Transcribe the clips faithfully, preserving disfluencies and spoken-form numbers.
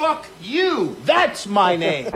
Fuck you! That's my name!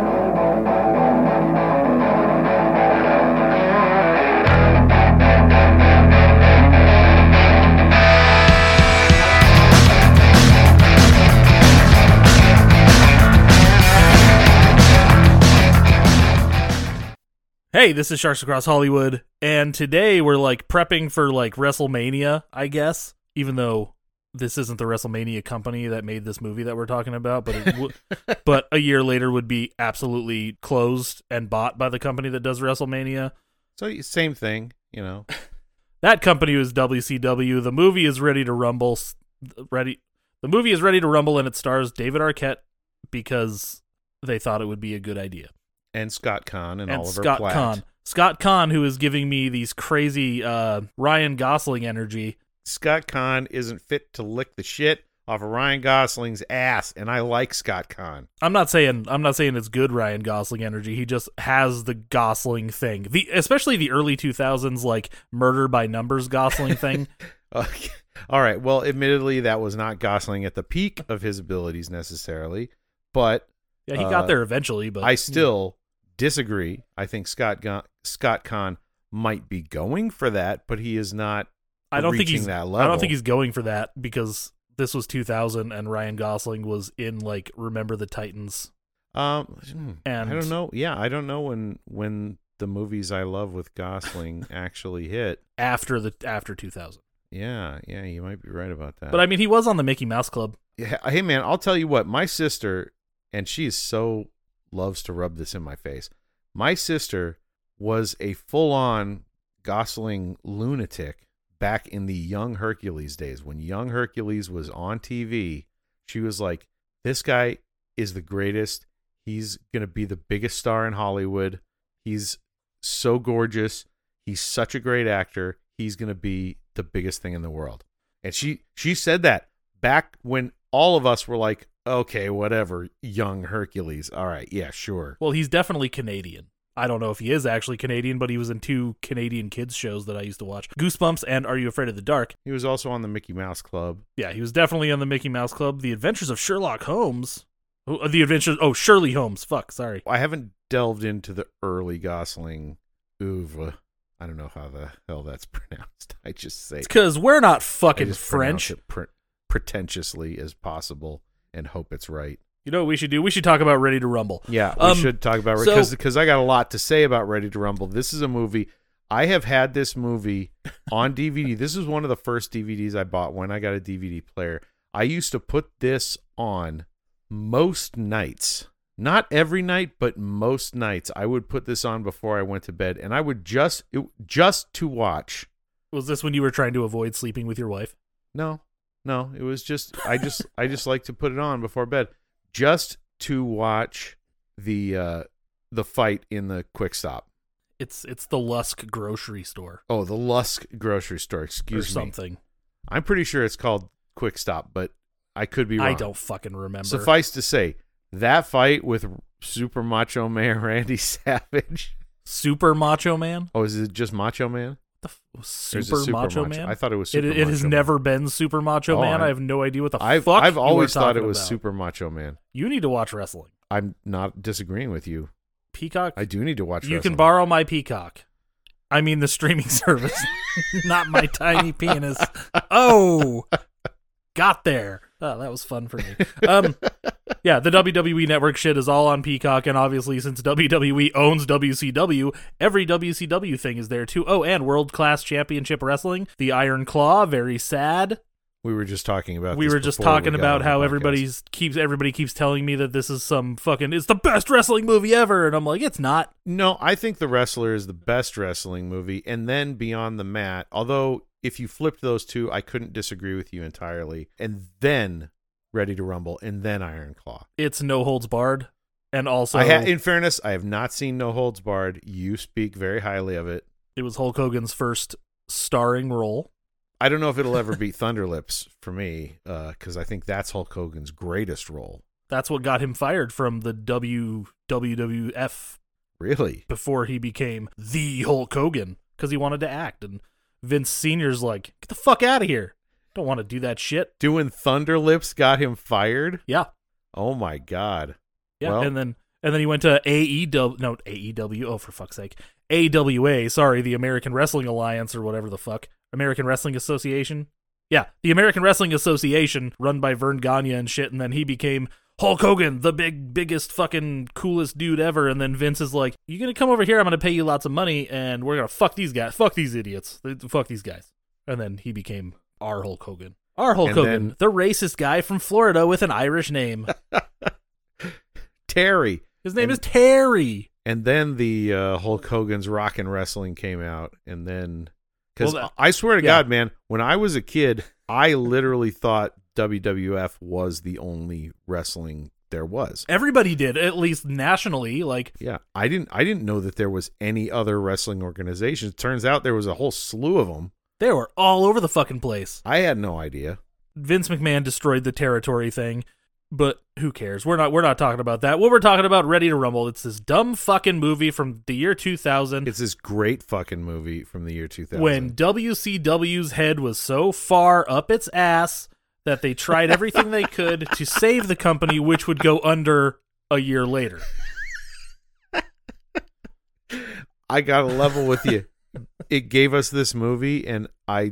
Hey, this is Sharks Across Hollywood, and today we're like prepping for like WrestleMania, I guess, even though this isn't the WrestleMania company that made this movie that we're talking about, but it w- but a year later would be absolutely closed and bought by the company that does WrestleMania. So same thing, you know. That company was W C W. The movie is ready to rumble. Ready. The movie is ready to rumble, and it stars David Arquette because they thought it would be a good idea. And Scott Conn and, and Oliver Scott Platt. Conn. Scott Conn, who is giving me these crazy uh, Ryan Gosling energy. Scott Conn isn't fit to lick the shit off of Ryan Gosling's ass, and I like Scott Conn. I'm not saying I'm not saying it's good Ryan Gosling energy. He just has the Gosling thing. The especially the early two thousands like murder by numbers Gosling thing. Okay. All right. Well, admittedly, that was not Gosling at the peak of his abilities necessarily, but yeah, he uh, got there eventually. But I still disagree. I think Scott Go- Scott Conn might be going for that, but he is not. I don't think reaching he's. that level. I don't think he's going for that because this was two thousand and Ryan Gosling was in like Remember the Titans. Um, and I don't know. Yeah, I don't know when when the movies I love with Gosling actually hit after the after two thousand. Yeah, yeah, you might be right about that. But I mean, he was on the Mickey Mouse Club. Yeah, hey man, I'll tell you what. My sister, and she is so loves to rub this in my face. My sister was a full-on Gosling lunatic back in the Young Hercules days. When Young Hercules was on T V, she was like, this guy is the greatest. He's going to be the biggest star in Hollywood. He's so gorgeous. He's such a great actor. He's going to be the biggest thing in the world. And she she said that back when all of us were like, okay, whatever, Young Hercules. All right, yeah, sure. Well, he's definitely Canadian. I don't know if he is actually Canadian, but he was in two Canadian kids shows that I used to watch, Goosebumps and Are You Afraid of the Dark? He was also on the Mickey Mouse Club. Yeah, he was definitely on the Mickey Mouse Club. The Adventures of Sherlock Holmes. Oh, the Adventures. Oh, Shirley Holmes. Fuck, sorry. I haven't delved into the early Gosling oeuvre. I don't know how the hell that's pronounced. I just say it's because we're not fucking I just French. It pre- pretentiously as possible and hope it's right. You know what we should do? We should talk about Ready to Rumble. Yeah, we um, should talk about it because because I got a lot to say about Ready to Rumble. This is a movie. I have had this movie on D V D. This is one of the first D V Ds I bought when I got a D V D player. I used to put this on most nights. Not every night, but most nights. I would put this on before I went to bed, and I would just it, just to watch. Was this when you were trying to avoid sleeping with your wife? No, no. It was just I just I just like to put it on before bed. Just to watch the uh, the fight in the Quick Stop. It's it's the Lusk grocery store. Oh, the Lusk grocery store. Excuse or me. something. I'm pretty sure it's called Quick Stop, but I could be wrong. I don't fucking remember. Suffice to say, that fight with Super Macho Man Randy Savage. Super Macho Man? Oh, is it just Macho Man? The f- Super, super, super Macho, macho Man? I thought it was Super it, Macho it has Man. never been Super Macho Oh, Man. I'm, I have no idea what the I've, fuck I've you always were thought it talking was about. Super Macho Man. You need to watch wrestling. I'm not disagreeing with you. Peacock? I do need to watch You wrestling. can borrow my Peacock. I mean the streaming service, not my tiny penis. Oh, got there. Oh, that was fun for me. Um, yeah, the W W E Network shit is all on Peacock, and obviously since W W E owns W C W, every W C W thing is there too. Oh, and World Class Championship Wrestling, the Iron Claw, very sad. We were just talking about. We this were just before talking we got about on the how podcast. everybody's keeps everybody keeps telling me that this is some fucking it's the best wrestling movie ever, and I'm like, it's not. No, I think The Wrestler is the best wrestling movie, and then Beyond the Mat. Although, if you flipped those two, I couldn't disagree with you entirely. And then Ready to Rumble, and then Iron Claw. It's No Holds Barred, and also, I ha- in fairness, I have not seen No Holds Barred. You speak very highly of it. it was Hulk Hogan's first starring role. I don't know if it'll ever beat Thunderlips for me, because uh, I think that's Hulk Hogan's greatest role. That's what got him fired from the W W F Really? before he became the Hulk Hogan, because he wanted to act, and Vince Senior's like, get the fuck out of here. Don't want to do that shit. Doing Thunderlips got him fired? Yeah. Oh my God. Yeah, Well- and then and then he went to A E W. No, A E W. Oh, for fuck's sake, A W A. Sorry, the American Wrestling Alliance or whatever the fuck, American Wrestling Association. Yeah, the American Wrestling Association, run by Vern Gagne and shit. And then he became Hulk Hogan, the big, biggest, fucking coolest dude ever. And then Vince is like, "You gonna come over here? I'm gonna pay you lots of money, and we're gonna fuck these guys, fuck these idiots, fuck these guys." And then he became our Hulk Hogan, our Hulk And Hogan, then- the racist guy from Florida with an Irish name. Terry. His name And- is Terry. And then the uh, Hulk Hogan's Rockin' Wrestling came out, and then because Well, that- I swear to yeah. God, man, when I was a kid, I literally thought W W F was the only wrestling there was. Everybody did, at least nationally. Like, Yeah, I didn't. I didn't know that there was any other wrestling organizations. Turns out there was a whole slew of them. they were all over the fucking place. I had no idea. Vince McMahon destroyed the territory thing, but who cares? We're not we're not talking about that. What we're talking about, Ready to Rumble. It's this dumb fucking movie from the year two thousand It's this great fucking movie from the year two thousand. when W C W's head was so far up its ass that they tried everything they could to save the company, which would go under a year later. I got to level with you. It gave us this movie, and I,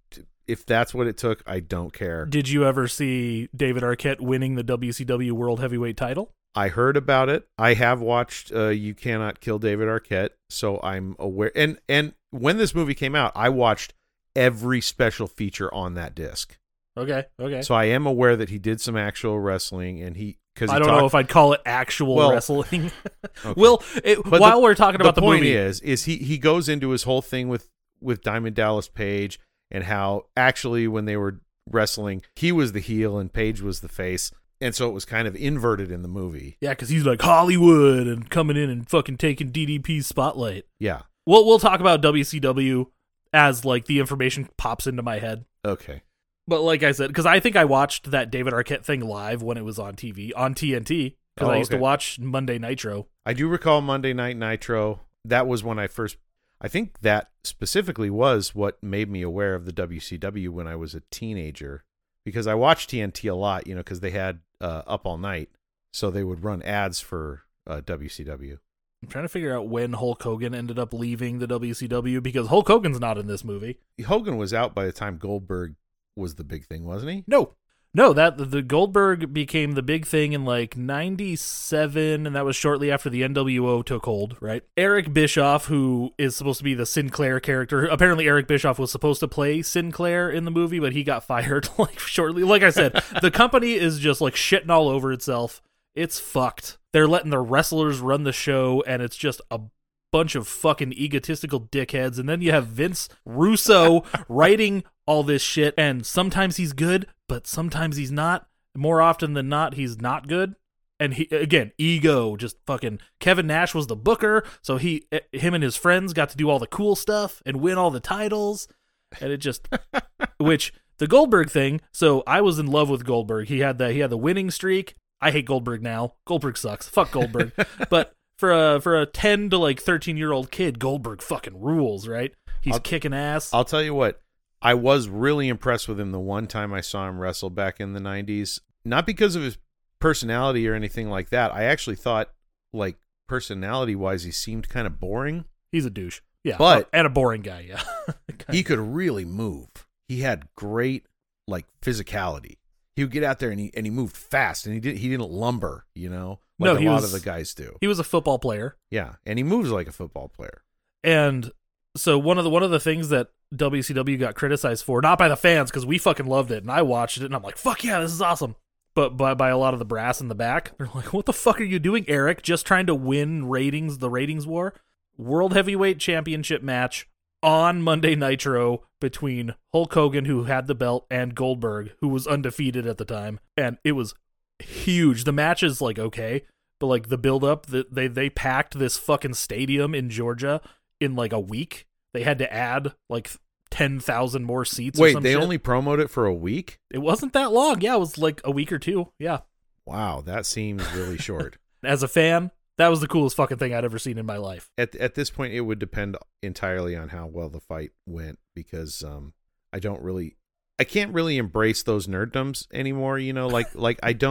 if that's what it took, I don't care. Did you ever see David Arquette winning the W C W World Heavyweight title? I heard about it. I have watched uh, You Cannot Kill David Arquette, so I'm aware. And and when this movie came out, I watched every special feature on that disc. Okay, okay. So I am aware that he did some actual wrestling, and he because I don't know if I'd call it actual Well, wrestling. Okay. Well, it, But while the- we're talking about the, the point movie, is, is he he goes into his whole thing with with Diamond Dallas Page and how actually when they were wrestling, he was the heel and Page was the face, and so it was kind of inverted in the movie. yeah, because he's like Hollywood and coming in and fucking taking D D P's spotlight. Yeah. We'll we'll talk about W C W as like the information pops into my head. Okay. But like I said, because I think I watched that David Arquette thing live when it was on T V on T N T because Oh, I used okay. to watch Monday Nitro. I do recall Monday Night Nitro. That was when I first. I think that specifically was what made me aware of the W C W when I was a teenager, because I watched T N T a lot, you know, because they had uh, Up All Night, so they would run ads for uh, W C W. I'm trying to figure out when Hulk Hogan ended up leaving the W C W because Hulk Hogan's not in this movie. Hogan was out by the time Goldberg was the big thing, wasn't he? No. No, that the Goldberg became the big thing in like ninety-seven, and that was shortly after the N W O took hold, right? Eric Bischoff, who is supposed to be the Sinclair character, apparently Eric Bischoff was supposed to play Sinclair in the movie, but he got fired like shortly. Like I said, the company is just like shitting all over itself. It's fucked. They're letting the wrestlers run the show, and it's just a bunch of fucking egotistical dickheads. And then you have Vince Russo writing all this shit, and sometimes he's good, but sometimes he's not. More often than not, he's not good. And he again, ego, just fucking. Kevin Nash was the booker, so he, him and his friends got to do all the cool stuff and win all the titles, and it just, which the Goldberg thing. So I was in love with Goldberg. He had the he had the winning streak. I hate Goldberg now. Goldberg sucks. Fuck Goldberg. But for a for a ten to like thirteen year old kid, Goldberg fucking rules, right? He's I'll- kicking ass. I'll tell you what, I was really impressed with him the one time I saw him wrestle back in the nineties. Not because of his personality or anything like that. I actually thought, like, personality-wise, he seemed kind of boring. He's a douche. Yeah, But- and a boring guy. Yeah, He could really move. He had great, like, physicality. He would get out there and he and he moved fast, and he did he didn't lumber, you know, like No, a he lot was- of the guys do. he was a football player. Yeah, and he moves like a football player. And so one of the one of the things that W C W got criticized for, not by the fans, because we fucking loved it, and I watched it, and I'm like, fuck yeah, this is awesome. But by, by a lot of the brass in the back, they're like, what the fuck are you doing, Eric? Just trying to win ratings, the ratings war? World Heavyweight Championship match on Monday Nitro between Hulk Hogan, who had the belt, and Goldberg, who was undefeated at the time. And it was huge. The match is like okay, but like the build up, the, they they packed this fucking stadium in Georgia in like a week. They had to add like ten thousand more seats. or Wait, some they shit. only promoted it for a week? It wasn't that long. Yeah, it was like a week or two. Yeah. Wow, that seems really short. As a fan, that was the coolest fucking thing I'd ever seen in my life. At at this point, it would depend entirely on how well the fight went, because um, I don't really, I can't really embrace those nerddoms anymore. You know, like like I don't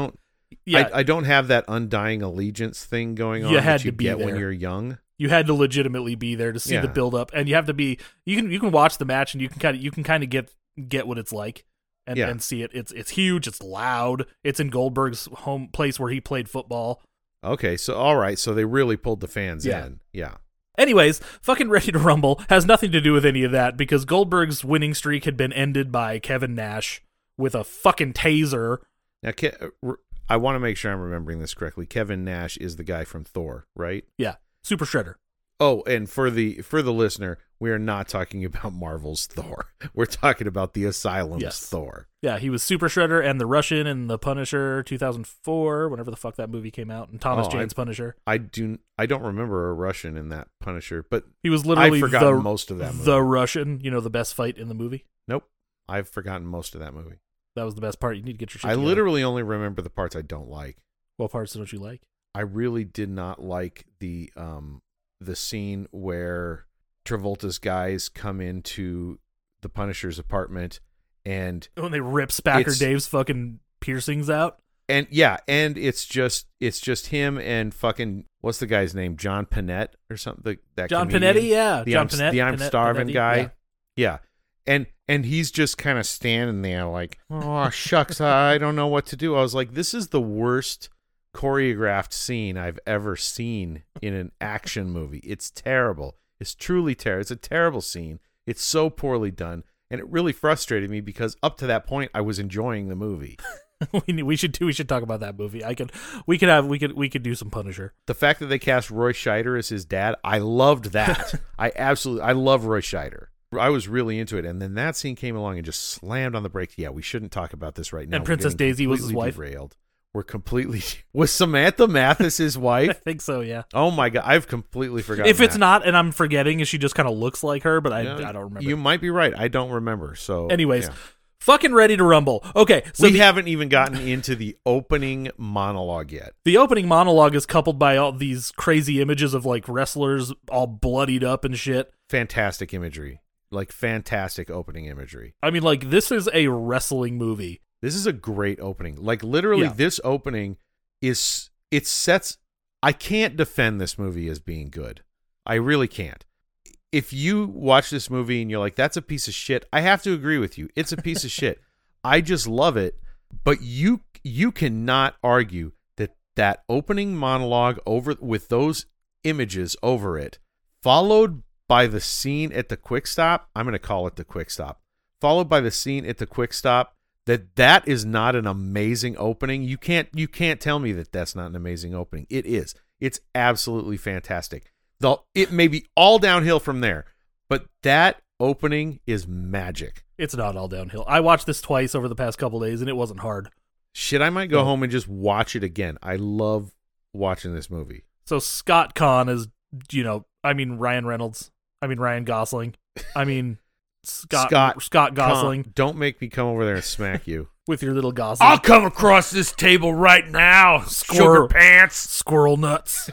Yeah, I, I don't have that undying allegiance thing going on You had that you to be get there. when you're young. you had to legitimately be there to see Yeah. the build up, and you have to be. You can you can watch the match, and you can kind of you can kind of get get what it's like, and, Yeah. and see it. It's it's huge. It's loud. It's in Goldberg's home place where he played football. Okay, so all right, so they really pulled the fans Yeah. in. Yeah. Anyways, fucking Ready to Rumble has nothing to do with any of that because Goldberg's winning streak had been ended by Kevin Nash with a fucking taser. Now, Ke- uh, I want to make sure I'm remembering this correctly. Kevin Nash is the guy from Thor, right? Yeah, Super Shredder. Oh, and for the for the listener, we are not talking about Marvel's Thor. We're talking about the Asylum's Yes. Thor. Yeah, he was Super Shredder and the Russian and the Punisher two thousand four, whenever the fuck that movie came out, and Thomas Oh, Jane's I- Punisher. I do I don't remember a Russian in that Punisher, but He was literally I've forgotten the, most of that movie. the Russian, you know, the best fight in the movie. Nope, I've forgotten most of that movie. That was the best part. You need to get your shit I together. literally only remember the parts I don't like. What parts don't you like? I really did not like the um the scene where Travolta's guys come into the Punisher's apartment and When they rip Spacker It's- Dave's fucking piercings out? and yeah, and it's just it's just him and fucking what's the guy's name? John Panette or something? The, that John comedian? Panetti, yeah. The John I'm, Panette. the I'm Panette- starving Panetti, guy. yeah. Yeah. And and he's just kind of standing there like, oh shucks, I don't know what to do. I was like, this is the worst choreographed scene I've ever seen in an action movie. It's terrible. It's truly terrible. It's a terrible scene. It's so poorly done. And it really frustrated me because up to that point I was enjoying the movie. we need, we should do we should talk about that movie. I could we could have we could we could do some Punisher. The fact that they cast Roy Scheider as his dad, I loved that. I absolutely I love Roy Scheider. I was really into it, and then that scene came along and just slammed on the brakes. Yeah, we shouldn't talk about this right now. And We're Princess getting Daisy was his completely wife? Derailed. We're completely was Samantha Mathis his I wife? think so, yeah. Oh my god, I've completely forgotten. If it's that. not, and I'm forgetting, she just kind of looks like her, but I, Yeah, I don't remember. You might be right. I don't remember. So, Anyways, yeah. fucking Ready to Rumble. Okay, so we the, haven't even gotten into the opening monologue yet. the opening monologue is coupled by all these crazy images of like wrestlers all bloodied up and shit. Fantastic imagery, like fantastic opening imagery. I mean, like, this is a wrestling movie. This is a great opening. Like literally, Yeah. this opening is it sets. I can't defend this movie as being good. I really can't. If you watch this movie and you're like, "That's a piece of shit," I have to agree with you. It's a piece of shit. I just love it. But you you cannot argue that that opening monologue over with those images over it, followed by the scene at the quick stop. I'm going to call it the quick stop. Followed by the scene at the quick stop. That that is not an amazing opening. You can't you can't tell me that that's not an amazing opening. It is. It's absolutely fantastic. The it may be all downhill from there, but that opening is magic. It's not all downhill. I watched this twice over the past couple days, and it wasn't hard. Shit, I might go Oh. home and just watch it again. I love watching this movie. So Scott Conn is, you know, I mean Ryan Reynolds. I mean Ryan Gosling. I mean Scott Scott Scott Gosling Come- don't make me come over there and smack you. with your little Gosling. come across this table right now, Squirrel. pants. Squirrel nuts.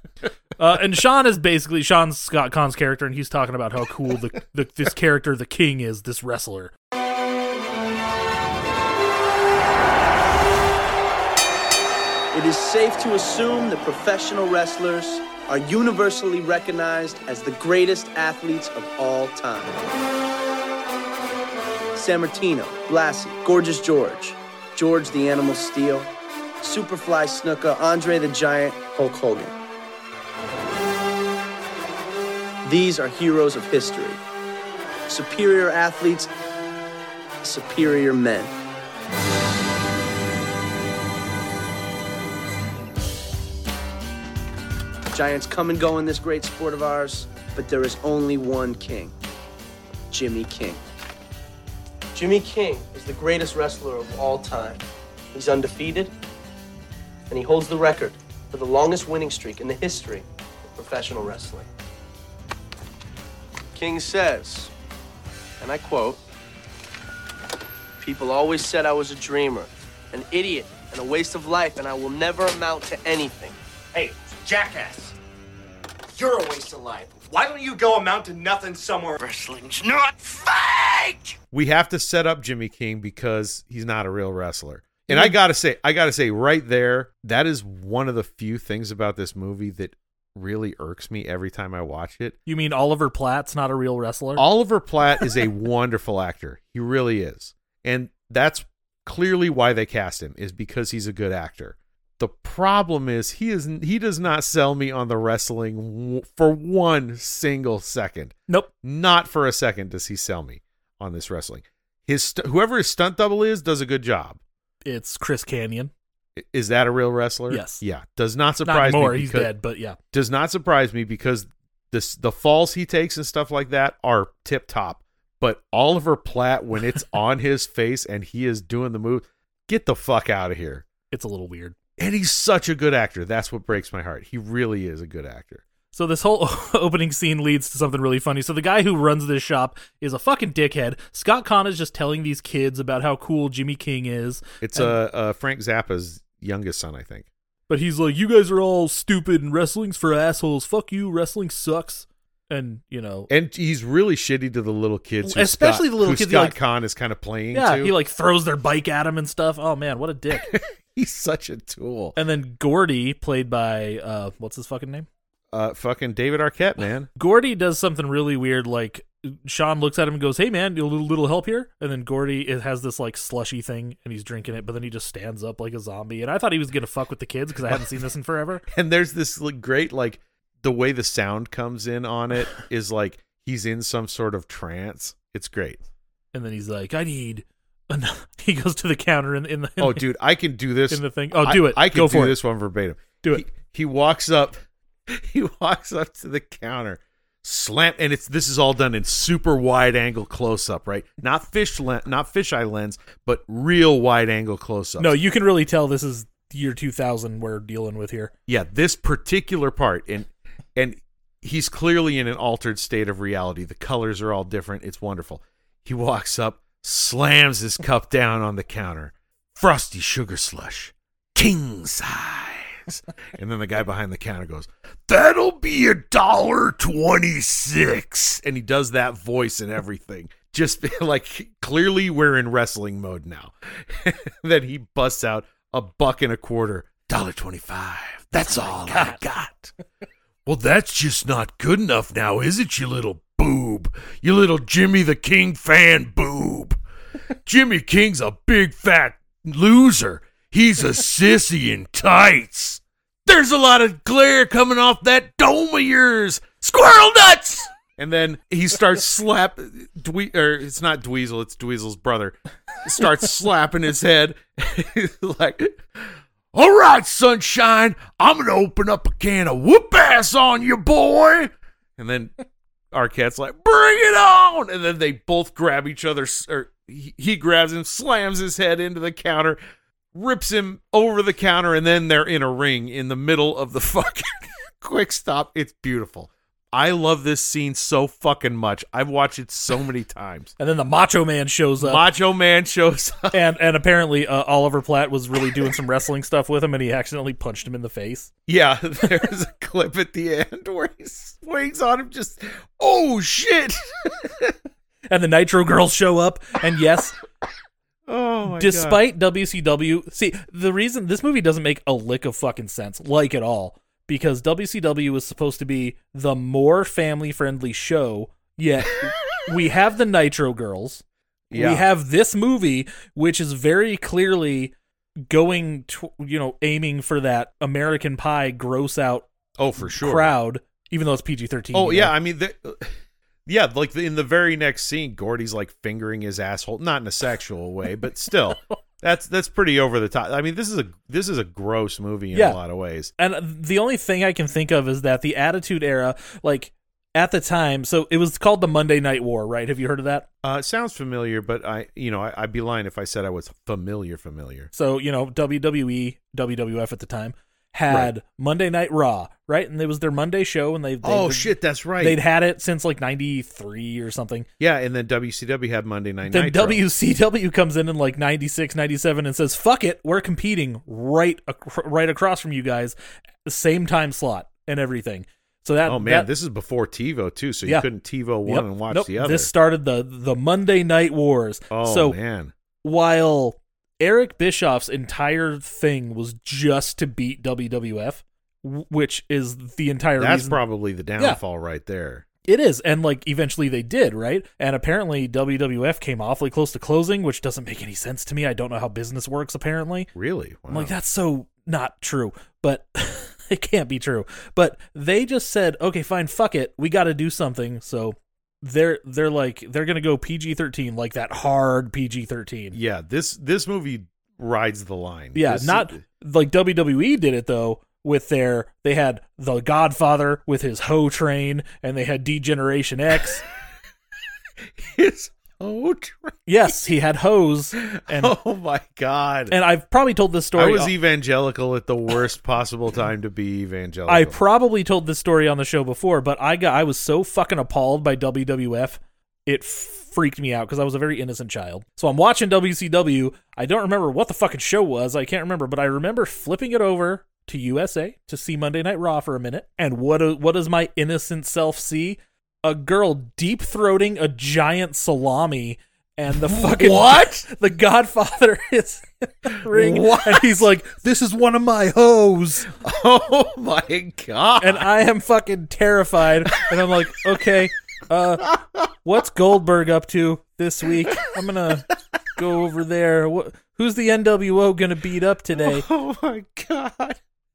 uh, and Sean is basically Sean's Scott Conn's character, and he's talking about how cool the, the this character, the King, is. This wrestler. It is safe to assume that professional wrestlers are universally recognized as the greatest athletes of all time. Sammartino, Blassie, Gorgeous George, George the Animal Steel, Superfly Snuka, Andre the Giant, Hulk Hogan. These are heroes of history. Superior athletes, superior men. Giants come and go in this great sport of ours, but there is only one king, Jimmy King. Jimmy King is the greatest wrestler of all time. He's undefeated, and he holds the record for the longest winning streak in the history of professional wrestling. King says, and I quote, "People always said I was a dreamer, an idiot, and a waste of life, and I will never amount to anything." Hey, jackass. You're a waste of life. Why don't you go amount to nothing somewhere? Wrestling's not fake! We have to set up Jimmy King because he's not a real wrestler. And I gotta say, I gotta say, right there, that is one of the few things about this movie that really irks me every time I watch it. You mean Oliver Platt's not a real wrestler? Oliver Platt is a wonderful actor. He really is. And that's clearly why they cast him, is because he's a good actor. The problem is he is he does not sell me on the wrestling w- for one single second. Nope. Not for a second does he sell me on this wrestling. His st- whoever his stunt double is does a good job. It's Chris Kanyon. I- Is that a real wrestler? Yes. Yeah. Does not Not surprise anymore, me. he's because- dead, but yeah. Does not surprise me because this the falls he takes and stuff like that are tip top. But Oliver Platt, when it's on his face and he is doing the move, get the fuck out of here. It's a little weird. And he's such a good actor. That's what breaks my heart. He really is a good actor. So this whole opening scene leads to something really funny. So the guy who runs this shop is a fucking dickhead. Scott Conn is just telling these kids about how cool Jimmy King is. It's and, uh, uh, Frank Zappa's youngest son, I think. But he's like, you guys are all stupid and wrestling's for assholes. Fuck you. Wrestling sucks. And, you know. And he's really shitty to the little kids. Who Especially Scott, the little who kids. Scott Like, Conn is kind of playing yeah, to. he like throws their bike at him and stuff. Oh, man, what a dick. He's such a tool. And then Gordy, played by, uh, what's his fucking name? Uh, fucking David Arquette, man. Gordy does something really weird. Like, Sean looks at him and goes, hey, man, a little, little help here? And then Gordy it has this, like, slushy thing, and he's drinking it, but then he just stands up like a zombie. And I thought he was going to fuck with the kids because I hadn't seen this in forever. And there's this like, great, like, the way the sound comes in on it is like he's in some sort of trance. It's great. And then he's like, I need... An-. He goes to the counter in, in the... In Oh, dude, I can do this. In the thing. Oh, do it. I, I can Go do for this one verbatim. Do He, it. he walks up. He walks up to the counter, slam, and it's this is all done in super wide angle close up, right? Not fish, le- not fisheye lens, but real wide angle close up. No, you can really tell this is year two thousand we're dealing with here. Yeah, this particular part, and and he's clearly in an altered state of reality. The colors are all different. It's wonderful. He walks up, slams his cup down on the counter. Frosty sugar slush, king size. And then the guy behind the counter goes, that'll be a dollar twenty-six. And he does that voice and everything. Just like clearly we're in wrestling mode now. Then he busts out a buck and a quarter, dollar twenty-five. That's all I got. Well, that's just not good enough now, is it, you little boob? You little Jimmy the King fan boob. Jimmy King's a big fat loser. He's a sissy in tights. There's a lot of glare coming off that dome of yours. Squirrel nuts! And then he starts slap, Dwe- or it's not Dweezil, it's Dweezil's brother. Starts slapping his head. Like, all right, sunshine, I'm going to open up a can of whoop ass on you, boy. And then Arquette's like, bring it on. And then they both grab each other, or he, he grabs him, slams his head into the counter, rips him over the counter, and then they're in a ring in the middle of the fucking quick stop. It's beautiful. I love this scene so fucking much. I've watched it so many times. And then the Macho Man shows up. Macho Man shows up. and and apparently uh, Oliver Platt was really doing some wrestling stuff with him, and he accidentally punched him in the face. Yeah, there's a clip at the end where he swings on him just, oh, shit. And the Nitro Girls show up, and yes... Oh my Despite God. W C W, see, the reason this movie doesn't make a lick of fucking sense, like at all, because W C W is supposed to be the more family-friendly show, yet we have the Nitro Girls, Yeah. we have this movie, which is very clearly going, to, you know, aiming for that American Pie gross-out Oh, for sure. crowd, even though it's P G thirteen. Oh, you yeah, know? I mean... The, Yeah, like in the very next scene, Gordy's like fingering his asshole, not in a sexual way, but still, that's that's pretty over the top. I mean, this is a this is a gross movie in Yeah. a lot of ways. And the only thing I can think of is that the Attitude Era, like at the time, so it was called the Monday Night War, right? Have you heard of that? Uh, it sounds familiar, but I, you know, I, I'd be lying if I said I was familiar. Familiar. So you know, W W E, W W F at the time had Right. Monday Night Raw, right? And it was their Monday show, and they, they Oh they- shit, that's right. They'd had it since like ninety-three or something. Yeah, and then W C W had Monday Night Then Nitro. W C W comes in in like ninety-six, ninety-seven and says, fuck it, we're competing right ac- right across from you guys, same time slot and everything. So that Oh man, that, this is before TiVo too, so Yeah. you couldn't TiVo one Yep. and watch Nope. the other. This started the the Monday Night Wars. oh so man, while Eric Bischoff's entire thing was just to beat W W F, w- which is the entire That's reason. probably the downfall right there. It is, and like eventually they did, right? And apparently W W F came awfully close to closing, which doesn't make any sense to me. I don't know how business works, apparently. Really? Wow. I'm like, that's so not true, but it can't be true. But they just said, okay, fine, fuck it, we got to do something. So they're they're like they're gonna go P G thirteen, like that hard P G thirteen. Yeah, this this movie rides the line. Yeah, This- not like W W E did it though. With their, they had The Godfather with his hoe train, and they had D-Generation X. His oh, tra- Yes, he had hoes, and oh my god! and I've probably told this story. I was evangelical at the worst possible time to be evangelical. I probably told this story on the show before, but I got I was so fucking appalled by W W F, it freaked me out because I was a very innocent child. So I'm watching W C W. I don't remember what the fucking show was. I can't remember, but I remember flipping it over to U S A to see Monday Night Raw for a minute. And what do, what does my innocent self see? A girl deep throating a giant salami, and the fucking What? The Godfather is in the ring, What? and he's like, "This is one of my hoes." Oh my god! And I am fucking terrified. And I'm like, okay, uh, what's Goldberg up to this week? I'm gonna go over there. What, who's the N W O gonna beat up today? Oh my god!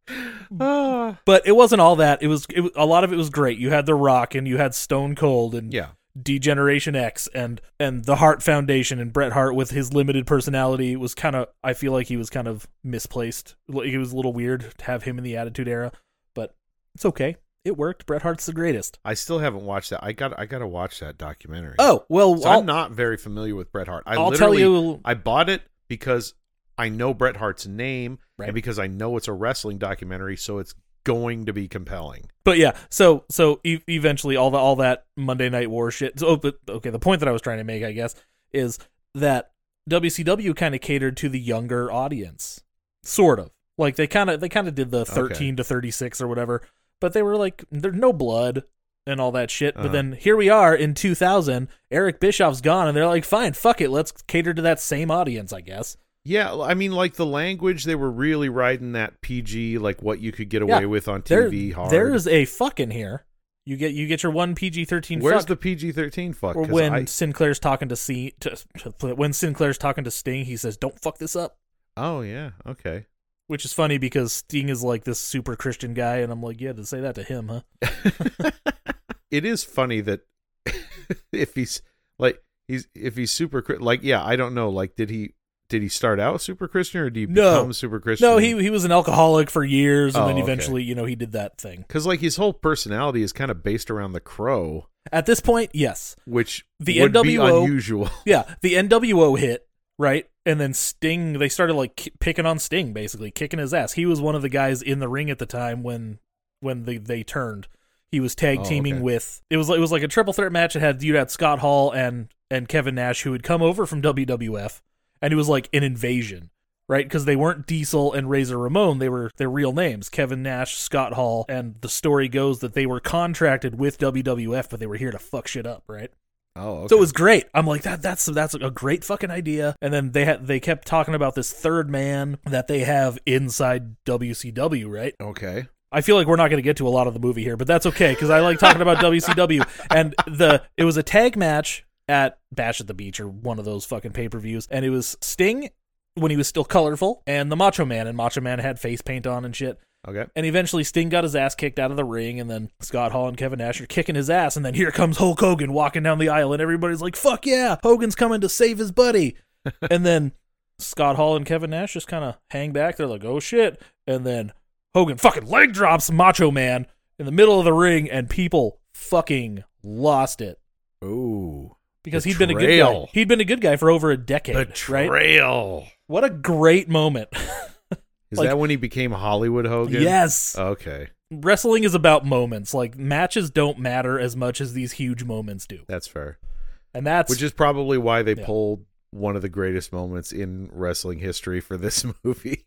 Ah. But it wasn't all that. It was, it was a lot of it was great. You had The Rock, and you had Stone Cold, and Yeah. D-Generation X, and and the Hart Foundation, and Bret Hart with his limited personality was kind of, I feel like he was kind of misplaced. It was a little weird to have him in the Attitude Era, but it's okay. It worked. Bret Hart's the greatest. I still haven't watched that. I got. I got to watch that documentary. Oh, well, so I'll, I'm not very familiar with Bret Hart. I I'll tell literally, you. I bought it because I know Bret Hart's name, Right. and because I know it's a wrestling documentary, so it's going to be compelling. But yeah, so so e- eventually all the all that Monday Night War shit. So, but, okay, the point that I was trying to make, I guess, is that W C W kind of catered to the younger audience, sort of. Like they kind of they kind of did the thirteen Okay. to thirty-six or whatever, but they were like, there's no blood and all that shit. But Uh-huh. then here we are in two thousand, Eric Bischoff's gone, and they're like, fine, fuck it, let's cater to that same audience, I guess. Yeah, I mean, like the language, they were really riding that P G, like what you could get away Yeah, with on T There, V. Hard. there's a fuck in here. You get you get your one P G thirteen. Where's fuck. the P G thirteen fuck? Or 'Cause when I- Sinclair's talking to C, to, to, when Sinclair's talking to Sting, he says, "Don't fuck this up," oh yeah, okay. which is funny because Sting is like this super Christian guy, and I'm like, yeah, to say that to him, huh? It is funny that if he's like he's if he's super Chri- like yeah, I don't know. Like, did he did he start out super Christian or did he No. become super Christian? No, he he was an alcoholic for years, and Oh, then okay. eventually, you know, he did that thing. because like his whole personality is kind of based around the Crow, At this point, yes, which The would N W O be unusual. yeah, the N W O hit, right? And then Sting, they started like ki- picking on Sting, basically kicking his ass. He was one of the guys in the ring at the time when when they, they turned. He was tag Oh, teaming okay. with it was it was like a triple threat match. It had you had Scott Hall and and Kevin Nash, who had come over from W W F, and it was like an invasion, right? Because they weren't Diesel and Razor Ramon; they were their real names, Kevin Nash, Scott Hall, and the story goes that they were contracted with W W F, but they were here to fuck shit up, right? Oh, okay. So it was great. I'm like that. That's that's a great fucking idea. And then they had they kept talking about this third man that they have inside W C W, right? okay. I feel like we're not going to get to a lot of the movie here, but that's okay because I like talking about W C W. And the it was a tag match at Bash at the Beach or one of those fucking pay per views, and it was Sting when he was still colorful, and the Macho Man, and Macho Man had face paint on and shit. Okay. And eventually Sting got his ass kicked out of the ring, and then Scott Hall and Kevin Nash are kicking his ass, and then here comes Hulk Hogan walking down the aisle, and everybody's like, fuck yeah, Hogan's coming to save his buddy. And then Scott Hall and Kevin Nash just kind of hang back. They're like, oh shit. And then Hogan fucking leg drops Macho Man in the middle of the ring, and people fucking lost it. Ooh. Because he'd been a good guy. Betrayal. He'd been a good guy for over a decade, right? Betrayal. What a great moment. Is Like- that when he became Hollywood Hogan? Yes. Okay. Wrestling is about moments. Like, matches don't matter as much as these huge moments do. That's fair. And that's Which is probably why they Yeah. pulled one of the greatest moments in wrestling history for this movie.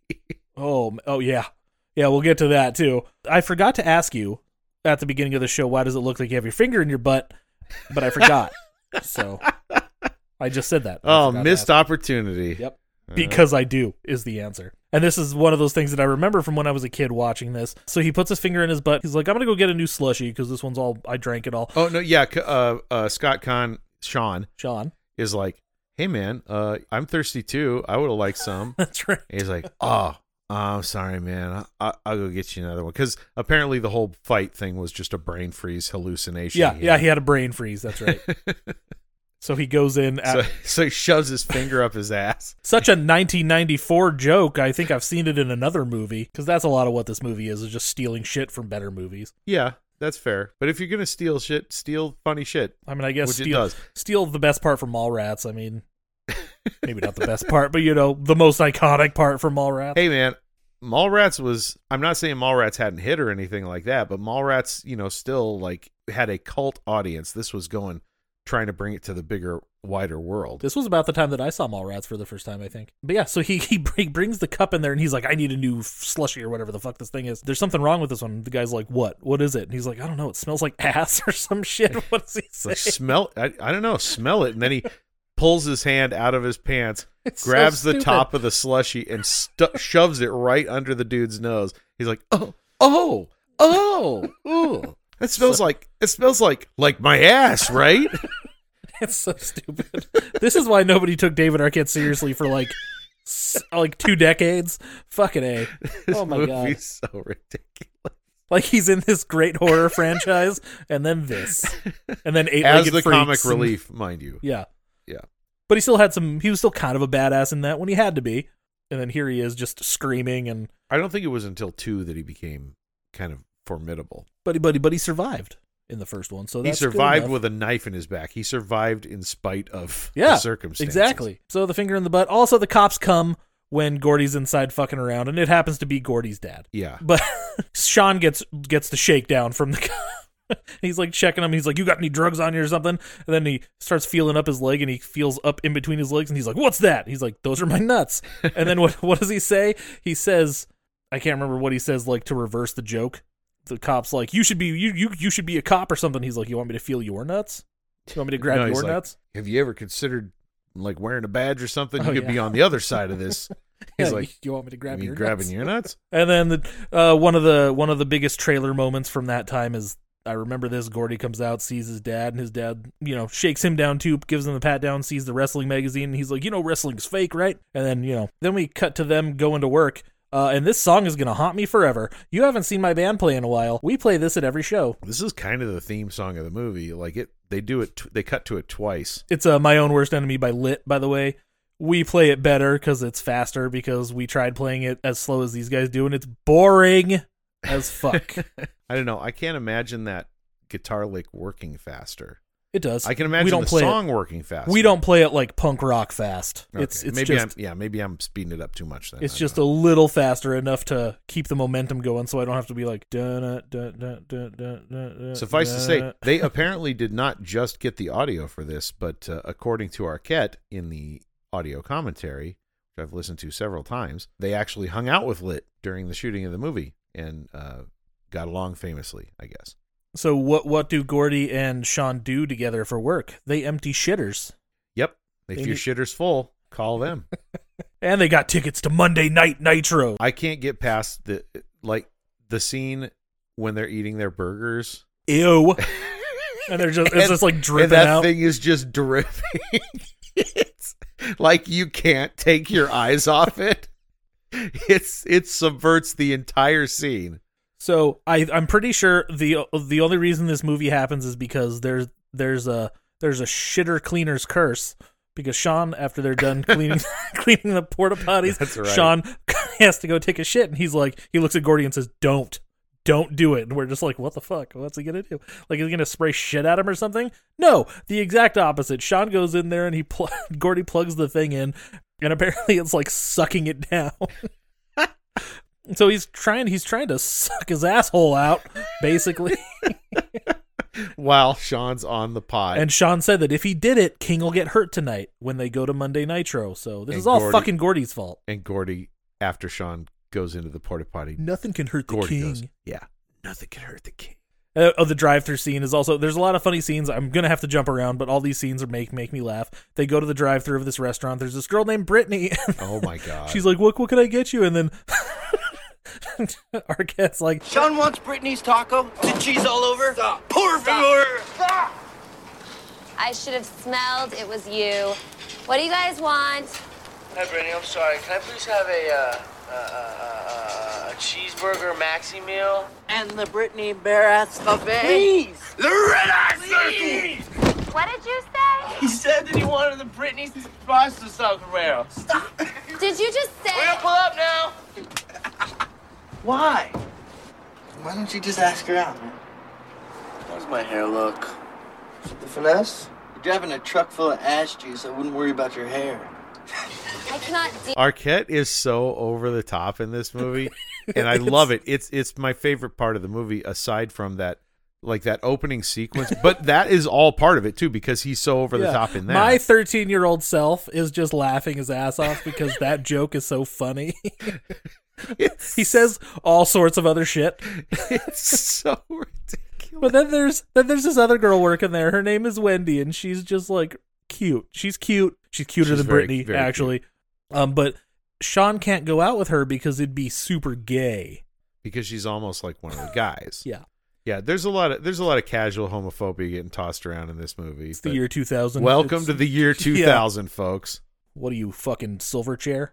oh oh yeah. Yeah, we'll get to that too. I forgot to ask you at the beginning of the show, why does it look like you have your finger in your butt? But I forgot. So I just said that. I Oh, forgot to missed ask. opportunity. Yep. Because I do is the answer. And this is one of those things that I remember from when I was a kid watching this. So he puts his finger in his butt. He's like, I'm going to go get a new slushie because this one's all, I drank it all. Oh, no, yeah. c- Uh, uh, Scott Conn, Sean, Sean. is like, hey, man, uh, I'm thirsty too. I would have liked some. That's right. And he's like, oh, I'm sorry, man. I- I'll go get you another one. Because apparently the whole fight thing was just a brain freeze hallucination. Yeah, he yeah, had. he had a brain freeze. That's right. So he goes in at so, so he shoves his finger up his ass. such a nineteen ninety-four joke. I think I've seen it in another movie because that's a lot of what this movie is, is just stealing shit from better movies. Yeah, that's fair. But if you're going to steal shit, steal funny shit. I mean, I guess Which it steal, does. steal the best part from Mallrats. I mean, maybe not the best part, but, you know, the most iconic part from Mallrats. Hey, man, Mallrats was, I'm not saying Mallrats hadn't hit or anything like that, but Mallrats, you know, still like had a cult audience. This was going, trying to bring it to the bigger, wider world. This was about the time that I saw Mallrats for the first time, I think. But yeah, so he, he he brings the cup in there and he's like, I need a new slushie or whatever the fuck this thing is. There's something wrong with this one. The guy's like, what? What is it? And he's like, I don't know. It smells like ass or some shit. What does he say? Like, smell, I, I don't know, smell it. And then he pulls his hand out of his pants, It's so grabs the stupid. top of the slushie, and stu- shoves it right under the dude's nose. He's like, oh, oh, oh, oh. It smells like, it smells like, like my ass, right? It's so stupid. This is why nobody took David Arquette seriously for like s- like two decades. Fucking A. This Oh my god. movie's so ridiculous. Like he's in this great horror franchise and then this. And then eight As the comic relief, mind you. Yeah. Yeah. But he still had some he was still kind of a badass in that when he had to be. And then here he is just screaming and I don't think it was until two that he became kind of formidable. but he but he, but he survived in the first one. So He that's good survived enough. with a knife in his back. He survived in spite of Yeah, the circumstances. Exactly. So the finger in the butt. Also, the cops come when Gordy's inside fucking around, and it happens to be Gordy's dad. Yeah. But Sean gets gets the shakedown from the guy. He's like checking him. He's like, you got any drugs on you or something? And then he starts feeling up his leg, and he feels up in between his legs, and he's like, what's that? He's like, those are my nuts. And then what what does he say? He says, I can't remember what he says, like to reverse the joke. The cop's like, you should be you you you should be a cop or something. He's like, you want me to feel your nuts? You want me to grab No, he's your like, nuts? Have you ever considered like wearing a badge or something? You Oh, could yeah. be on the other side of this. He's Yeah, like, you want me to grab you mean your grabbing nuts? your nuts? And then the uh, one of the one of the biggest trailer moments from that time is I remember this. Gordy comes out, sees his dad, and his dad, you know, shakes him down too, gives him the pat down, sees the wrestling magazine, and he's like, you know, wrestling's fake, right? And then, you know, then we cut to them going to work. Uh, and this song is gonna haunt me forever. You haven't seen my band play in a while. We play this at every show. This is kind of the theme song of the movie. Like it, they do it. T- they cut to it twice. It's uh, My Own Worst Enemy by Lit, by the way. We play it better because it's faster because we tried playing it as slow as these guys do, and it's boring as fuck. I don't know. I can't imagine that guitar lick working faster. It does. I can imagine we don't the play song it. working faster. We don't play it like punk rock fast. Okay. It's it's maybe just I'm yeah maybe I'm speeding it up too much then. it's I just don't a little faster enough to keep the momentum going, so I don't have to be like. Dun, dun, dun, dun, dun, dun, Suffice to dun. say, they apparently did not just get the audio for this, but uh, according to Arquette in the audio commentary, which I've listened to several times, they actually hung out with Lit during the shooting of the movie and uh, got along famously, I guess. So what what do Gordy and Sean do together for work? They empty shitters, Yep. If They your need- shitter's full, call them. and they got tickets to Monday Night Nitro. I can't get past the like the scene when they're eating their burgers. Ew. And they're just it's And- just like And dripping that out. thing is just dripping. It's like you can't take your eyes off it. It's it subverts the entire scene. So I I'm pretty sure the the only reason this movie happens is because there's there's a there's a shitter cleaner's curse. Because Sean, after they're done cleaning cleaning the porta potties, That's right. Sean has to go take a shit, and he's like, he looks at Gordy and says, "Don't, don't do it." And we're just like, "What the fuck? What's he gonna do? Like, is he gonna spray shit at him or something?" No, the exact opposite. Sean goes in there and he pl- Gordy plugs the thing in, and apparently it's like sucking it down. So he's trying he's trying to suck his asshole out, basically. While Sean's on the pod. And Sean said that if he did it, King will get hurt tonight when they go to Monday Nitro. So this And is all Gordy- fucking Gordy's fault. and Gordy, after Sean goes into the porta potty, Nothing can hurt the Gordy king. goes, yeah, nothing can hurt the king. Uh, oh, the drive-through scene is also, there's a lot of funny scenes. I'm going to have to jump around, but all these scenes are make make me laugh. They go to the drive-through of this restaurant. There's this girl named Brittany. Oh my God. She's like, what, what can I get you? And then Arquette's like, Sean wants Brittany's taco. The cheese all over. Stop. Por favor. Stop. I should have smelled it was you. What do you guys want? Hi, Brittany. I'm sorry. Can I please have a, uh, uh, uh, a cheeseburger maxi meal? And the Brittany Baratheon buffet. Please. The red eye circle. What did you say? He said that he wanted the Brittany pasta Guerrero. Stop. Did you just say? We're gonna pull up now. Why? Why don't you just ask her out, man? How's my hair look? The finesse? You're driving a truck full of ash juice. I wouldn't worry about your hair. I cannot deal. Arquette is so over the top in this movie, and I love it. It's it's my favorite part of the movie, aside from that, like that opening sequence. But that is all part of it too, because he's so over the Yeah. top in that. My thirteen-year-old self is just laughing his ass off because that joke is so funny. It's- He says all sorts of other shit. it's so ridiculous. But then there's then there's this other girl working there. Her name is Wendy, and she's just like cute. She's cute. She's cuter She's than very- Brittany, very actually. Um, but Sean can't go out with her because it'd be super gay. Because she's almost like one of the guys. Yeah, Yeah, there's a lot of there's a lot of casual homophobia getting tossed around in this movie. it's the but year two thousand. Welcome It's- to the year two thousand, folks. What are you, fucking Silverchair?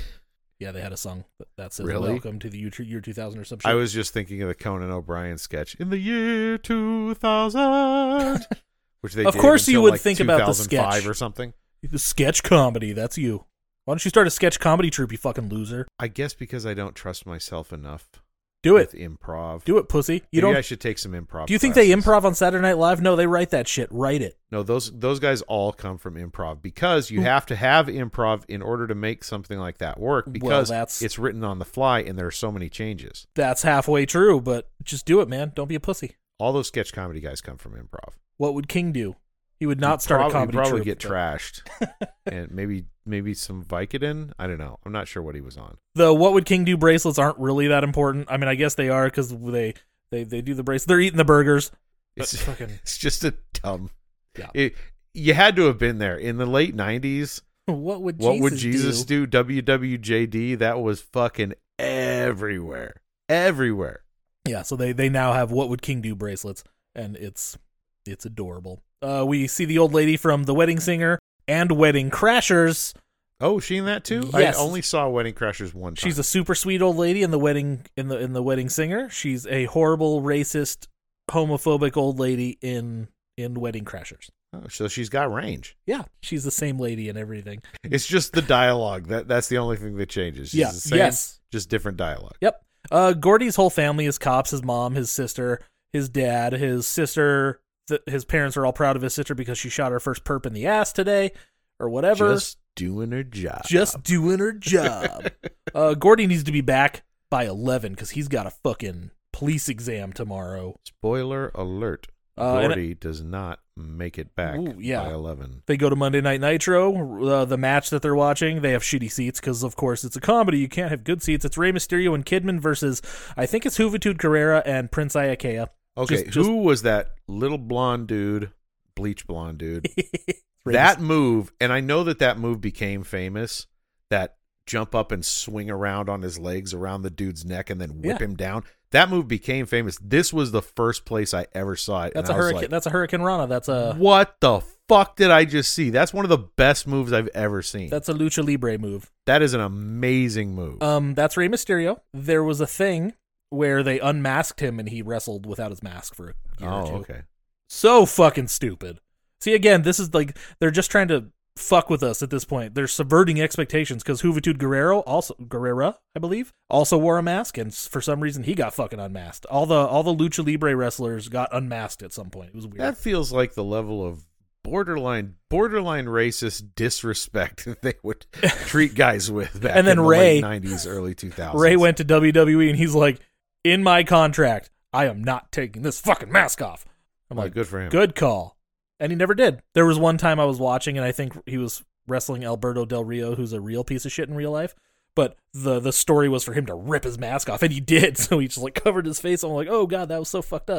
Yeah, they had a song that- that says Really? "Welcome to the year, year two thousand" or some shit. I was just thinking of the Conan O'Brien sketch in the year two thousand, which they Of did course you until, would like, think about the two thousand five sketch. or something. The sketch comedy. That's you. Why don't you start a sketch comedy troupe, you fucking loser? I guess because I don't trust myself enough. Do with it. improv. Do it, pussy. You Maybe don't. I should take some improv. Do you think they classes. improv on Saturday Night Live? No, they write that shit. Write it. No, those those guys all come from improv because you have to have improv in order to make something like that work because that's- it's written on the fly and there are so many changes. That's halfway true, but just do it, man. Don't be a pussy. All those sketch comedy guys come from improv. What would King do? He would not start Probably- a comedy he'd probably troupe. get but- trashed and maybe maybe some Vicodin. I don't know. I'm not sure what he was on. The What Would King Do bracelets aren't really that important. I mean, I guess they are because they, they, they do the bracelets. They're eating the burgers. But It's fucking, it's just a dumb. Yeah. It, you had to have been there in the late nineties. what would What Jesus would Jesus do? W W J D. That was fucking everywhere, everywhere. Yeah, so they, they now have What Would King Do bracelets, and it's it's adorable. Uh, we see the old lady from The Wedding Singer and Wedding Crashers. Oh, is she in that too? Yes. I only saw Wedding Crashers one time. She's a super sweet old lady in the wedding in the in the Wedding Singer. She's a horrible, racist, homophobic old lady in in Wedding Crashers. oh, so she's got range. Yeah, she's the same lady and everything. It's just the dialogue that that's the only thing that changes. She's Yeah, the same, yes. just different dialogue. Yep. Uh, Gordy's whole family is cops. His mom, his sister, his dad, his sister. Th- his parents are all proud of his sister because she shot her first perp in the ass today, or whatever. Just doing her job. Just doing her job. uh, Gordy needs to be back by eleven because he's got a fucking police exam tomorrow. Spoiler alert. Uh, and Gordy does not make it back Ooh, yeah. by eleven. They go to Monday Night Nitro, uh, the match that they're watching. They have shitty seats because, of course, it's a comedy. You can't have good seats. It's Rey Mysterio and Kidman versus, I think it's Juventud Guerrera and Prince Iakea. Okay, Just- just- who was that little blonde dude, bleach blonde dude? Rey That move, and I know that that move became famous, that jump up and swing around on his legs around the dude's neck and then whip Yeah. him down. That move became famous. This was the first place I ever saw it. That's and a I was hurricane. like, That's a Hurricane Rana. That's a what the fuck did I just see? That's one of the best moves I've ever seen. that's a lucha libre move. that is an amazing move. Um, that's Rey Mysterio. There was a thing where they unmasked him and he wrestled without his mask for a year or oh, two. okay. So fucking stupid. See, again, this is like they're just trying to fuck with us at this point. They're subverting expectations because Juventud Guerrero, also Guerrera, I believe, also wore a mask, and s- for some reason he got fucking unmasked. All the all the lucha libre wrestlers got unmasked at some point. It was weird. That feels like the level of borderline borderline racist disrespect that they would treat guys with back And then in the Ray- late nineties, early two thousands. Ray went to W W E and he's like, "In my contract, I am not taking this fucking mask off." I'm Well, like, good for him. Good call. And he never did. There was one time I was watching, and I think he was wrestling Alberto Del Rio, who's a real piece of shit in real life. But the the story was for him to rip his mask off, and he did. So he just like covered his face. I'm like, oh god, that was so fucked up.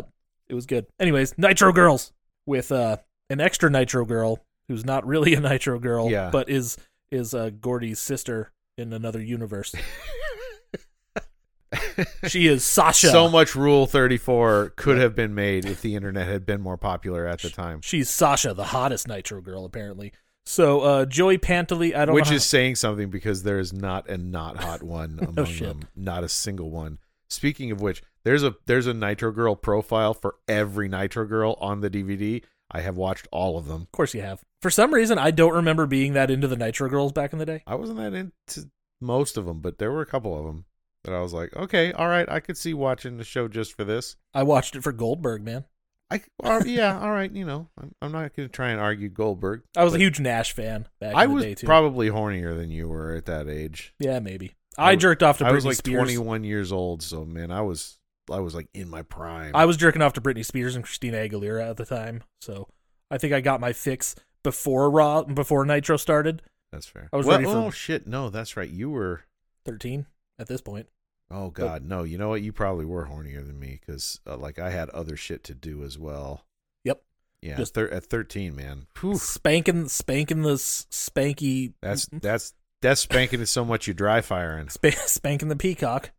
It was good. Anyways, Nitro Girls with uh, an extra Nitro girl who's not really a Nitro girl, Yeah. but is is uh, Gordy's sister in another universe. She is Sasha. So much Rule thirty-four could have been made if the internet had been more popular at the time. She's Sasha, the hottest Nitro girl, apparently. So uh, Joey Pantoli, I don't Which know. is saying something because there is not a not hot one among shit. them. Not a single one. Speaking of which, there's a there's a Nitro Girl profile for every Nitro Girl on the D V D. I have watched all of them. Of course you have. For some reason, I don't remember being that into the Nitro girls back in the day. I wasn't that into most of them, but there were a couple of them that I was like, okay, all right, I could see watching the show just for this. I watched it for Goldberg, man. I uh, yeah, all right, you know, I'm, I'm not going to try and argue Goldberg. I was a but huge Nash fan back I in the was day, too. probably hornier than you were at that age. Yeah, maybe. I jerked off to Britney I was like Spears. twenty-one years old, so man, I was I was like in my prime. I was jerking off to Britney Spears and Christina Aguilera at the time, so I think I got my fix before Raw, before Nitro started. That's fair. I was well, ready for- oh shit, no, that's right. You were. thirteen at this point. Oh god, no. You know what? You probably were hornier than me because uh, like I had other shit to do as well. Yep. Yeah, Just- thir- at thirteen, man. Whew. Spanking, spanking the s- spanky. That's that's that's spanking it so much you dry firing. Sp- spanking the peacock.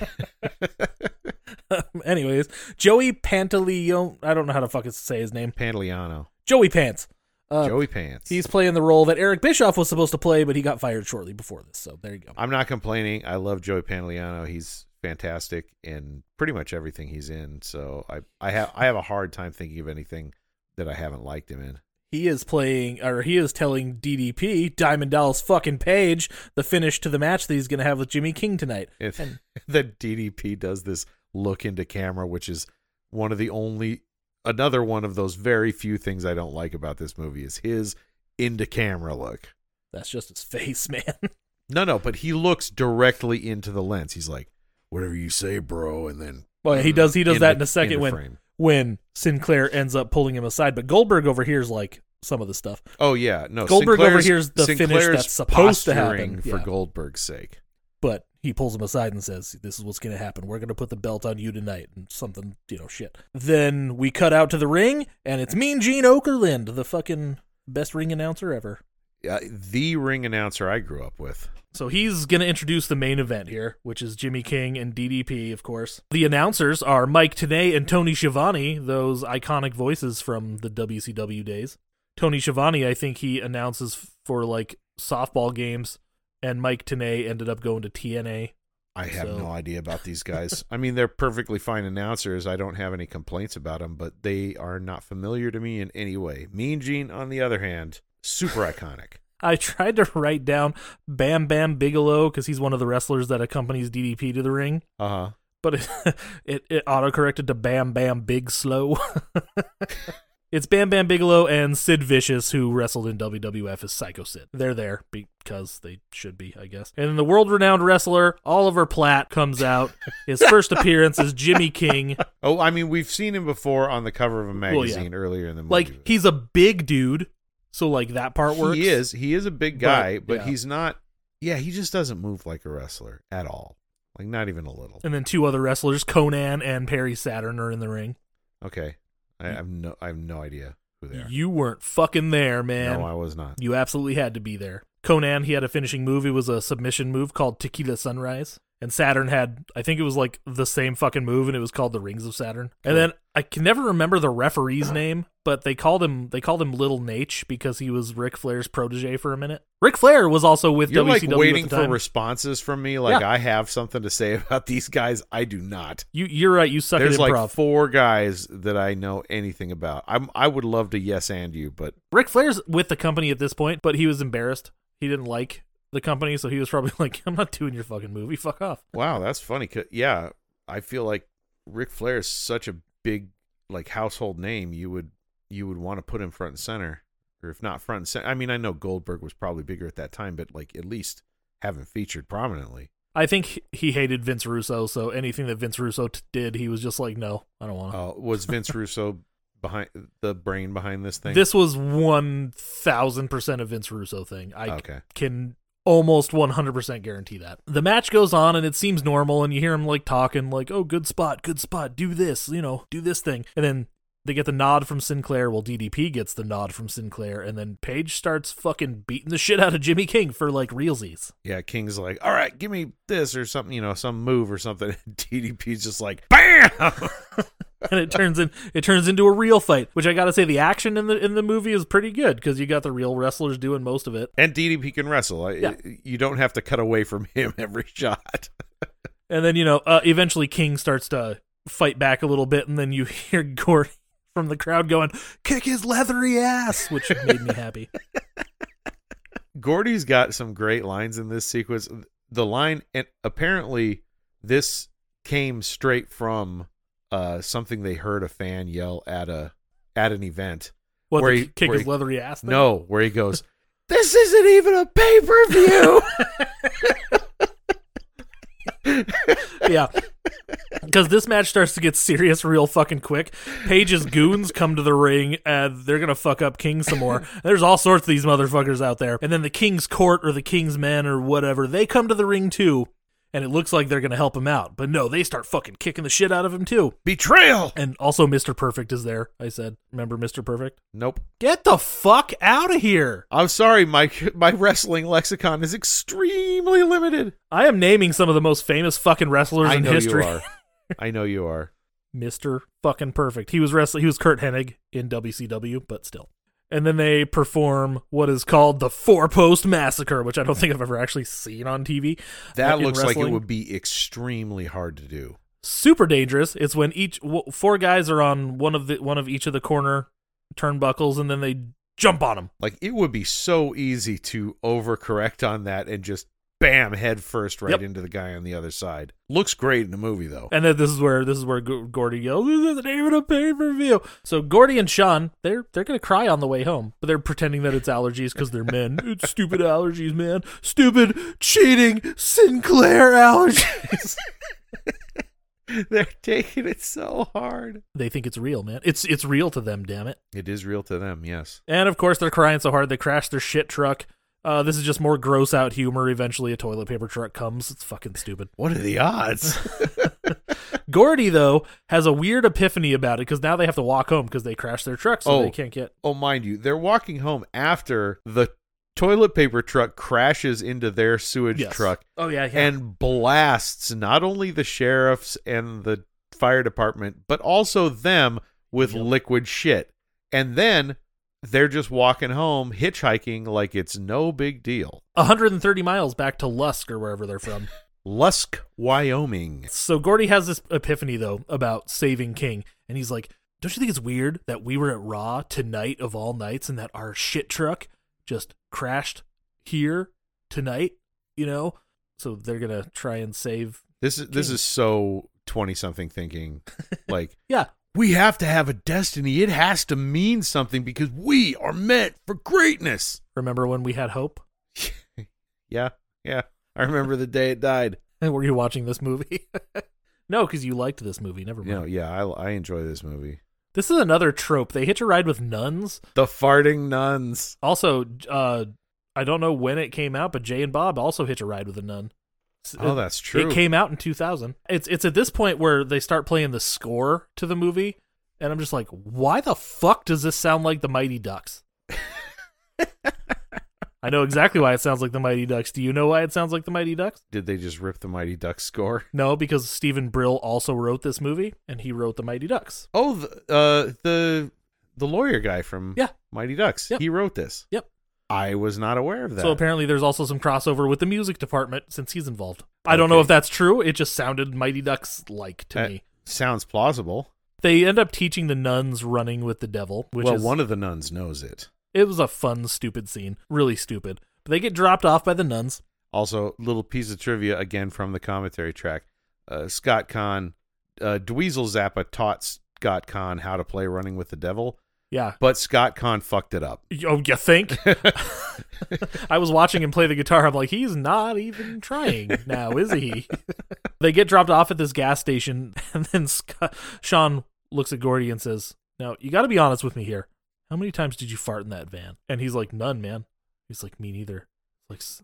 Anyways, Joey Pantoliano. I don't know how to fucking say his name. Pantoliano. Joey Pants. Uh, Joey Pants. He's playing the role that Eric Bischoff was supposed to play, but he got fired shortly before this. So there you go. I'm not complaining. I love Joey Pantoliano. He's fantastic in pretty much everything he's in. So I, I have I have a hard time thinking of anything that I haven't liked him in. He is playing, or he is telling D D P, Diamond Dallas fucking Page, the finish to the match that he's going to have with Jimmy King tonight. It, And- that D D P does this look into camera, which is one of the only, another one of those very few things I don't like about this movie is his into camera look. That's just his face, man. No, no, but he looks directly into the lens. He's like, whatever you say, bro. And then. Well, yeah, he does. He does in that the- in a second in the when frame. when Sinclair ends up pulling him aside. But Goldberg overhears like some of the stuff. Oh, yeah. No, Goldberg Sinclair's- overhears the finish Sinclair's that's supposed to posturing happen. for Yeah. Goldberg's sake. But he pulls him aside and says, "This is what's going to happen. We're going to put the belt on you tonight," and something, you know, shit. Then we cut out to the ring, and it's Mean Gene Okerlund, the fucking best ring announcer ever. Uh, the ring announcer I grew up with. So he's going to introduce the main event here, which is Jimmy King and D D P, of course. The announcers are Mike Tenay and Tony Schiavone, those iconic voices from the W C W days. Tony Schiavone, I think he announces for like softball games, and Mike Tenay ended up going to T N A. I have So- no idea about these guys. I mean, they're perfectly fine announcers. I don't have any complaints about them, but they are not familiar to me in any way. Mean Gene, on the other hand, super iconic. I tried to write down Bam Bam Bigelow because he's one of the wrestlers that accompanies D D P to the ring, Uh huh. but it it, it auto-corrected to Bam Bam Big Slow. It's Bam Bam Bigelow and Sid Vicious, who wrestled in W W F as Psycho Sid. They're there because they should be, I guess. And then the world-renowned wrestler Oliver Platt comes out. His first appearance is Jimmy King. Oh, I mean, we've seen him before on the cover of a Well, yeah. magazine earlier in the movie. Like, he's a big dude, so, like, that part works. He is. He is a big guy, But, but, yeah. he's not. Yeah, he just doesn't move like a wrestler at all. Like, not even a little. And then two other wrestlers, Conan and Perry Saturn, are in the ring. Okay, I have no. I have no idea who they are. You weren't fucking there, man. No, I was not. You absolutely had to be there. Conan, he had a finishing move. It was a submission move called Tequila Sunrise. And Saturn had, I think it was like the same fucking move, and it was called the Rings of Saturn. And then I can never remember the referee's name, but they called him they called him Little Nate because he was Ric Flair's protege for a minute. Ric Flair was also with You're W like C W waiting at the for time. responses from me. Like Yeah. I have something to say about these guys. I do not. You, you're right. You suck There's at like improv. four guys that I know anything about. I'm. I would love to yes and you, but Ric Flair's with the company at this point, but he was embarrassed. He didn't like the company, so he was probably like, "I'm not doing your fucking movie. Fuck off." wow, that's funny. 'Cause, yeah, I feel like Ric Flair is such a big like household name. You would you would want to put him front and center, or if not front and center. I mean, I know Goldberg was probably bigger at that time, but like at least have him featured prominently. I think he hated Vince Russo, so anything that Vince Russo t- did, he was just like, "No, I don't want to." Uh, was Vince Russo behind the brain behind this thing? This was one thousand percent a Vince Russo thing. I okay. can almost one hundred percent guarantee that. The match goes on and it seems normal, and you hear him like talking like, oh, good spot, good spot, do this, you know, do this thing. And then they get the nod from Sinclair. Well, D D P gets the nod from Sinclair, and then Paige starts fucking beating the shit out of Jimmy King for like realsies. Yeah, King's like, all right, give me this or something, you know, some move or something. D D P's just like, bam! And it turns in it turns into a real fight, which I gotta say the action in the in the movie is pretty good because you got the real wrestlers doing most of it. And D D P can wrestle. I, Yeah. You don't have to cut away from him every shot. And then, you know, uh, eventually King starts to fight back a little bit, and then you hear Gordy from the crowd going, kick his leathery ass, which made me happy. Gordy's got some great lines in this sequence. The line, and apparently this came straight from uh, something they heard a fan yell at a at an event. What, Where the he- kick where his he- leathery ass thing? No, where he goes, this isn't even a pay-per-view! Yeah. Because this match starts to get serious real fucking quick. Paige's goons come to the ring, and they're going to fuck up King some more. There's all sorts of these motherfuckers out there. And then the King's Court or the King's Men or whatever, they come to the ring too, and it looks like they're going to help him out. But no, they start fucking kicking the shit out of him too. Betrayal! And also Mister Perfect is there, I said. Remember Mister Perfect? Nope. Get the fuck out of here. I'm sorry, my my wrestling lexicon is extremely limited. I am naming some of the most famous fucking wrestlers I in know history. you are. I know you are. Mister fucking Perfect. He was wrestling. He was Kurt Hennig in W C W, but still. And then they perform what is called the Four Post Massacre, which I don't think I've ever actually seen on T V. That uh, in looks like it wrestling. would be extremely hard to do. Super dangerous. It's when each w- four guys are on one of the one of each of the corner turnbuckles, and then they jump on them. Like, it would be so easy to overcorrect on that and just bam, head first right Yep. into the guy on the other side. Looks great in the movie, though. And then this is where this is where G- Gordy yells, "This isn't even a pay per view." So Gordy and Sean, they're they're gonna cry on the way home, but they're pretending that it's allergies because they're men. It's stupid allergies, man. Stupid cheating Sinclair allergies. They're taking it so hard. They think it's real, man. It's it's real to them, damn it. It is real to them, yes. And of course, they're crying so hard they crash their shit truck. Uh, this is just more gross out humor. Eventually, a toilet paper truck comes. It's fucking stupid. What are the odds? Gordy, though, has a weird epiphany about it because now they have to walk home because they crashed their truck, so Oh. they can't get. Oh, mind you, they're walking home after the toilet paper truck crashes into their sewage Yes. truck Oh yeah, yeah. and blasts not only the sheriffs and the fire department, but also them with Yep. liquid shit. And then they're just walking home, hitchhiking like it's no big deal. one hundred thirty miles back to Lusk or wherever they're from. Lusk, Wyoming. So Gordy has this epiphany, though, about saving King. And he's like, don't you think it's weird that we were at Raw tonight of all nights and that our shit truck just crashed here tonight, you know? So they're going to try and save. This is this King. is so twenty-something thinking. Like, Yeah. we have to have a destiny. It has to mean something because we are meant for greatness. Remember when we had hope? Yeah, yeah. I remember the day it died. And were you watching this movie? No, because you liked this movie. Never You mind. know, yeah, I, I enjoy this movie. This is another trope. They hitch a ride with nuns. The farting nuns. Also, uh, I don't know when it came out, but Jay and Bob also hitch a ride with a nun. S- Oh, that's true. It came out in two thousand. It's it's at this point where they start playing the score to the movie, and I'm just like, why the fuck does this sound like the Mighty Ducks? I know exactly why it sounds like the Mighty Ducks. Do you know why it sounds like the Mighty Ducks? Did they just rip the Mighty Ducks score? No, because Stephen Brill also wrote this movie, and he wrote the Mighty Ducks. Oh, the uh, the the lawyer guy from Yeah. Mighty Ducks. Yep. He wrote this. Yep. I was not aware of that. So apparently there's also some crossover with the music department since he's involved. I don't know Okay. if that's true. It just sounded Mighty Ducks-like to Uh, me. Sounds plausible. They end up teaching the nuns running with the devil, which well, is one of the nuns knows it. it was a fun, stupid scene. Really stupid. But they get dropped off by the nuns. Also, little piece of trivia again from the commentary track. Uh, Scott Conn, uh, Dweezil Zappa taught Scott Conn how to play Running with the Devil, Yeah. but Scott Conn fucked it up. Oh, you think? I was watching him play the guitar. I'm like, he's not even trying now, is he? They get dropped off at this gas station, and then Scott, Sean looks at Gordy and says, now, you got to be honest with me here. How many times did you fart in that van? And he's like, none, man. He's like, me neither. Like, "S-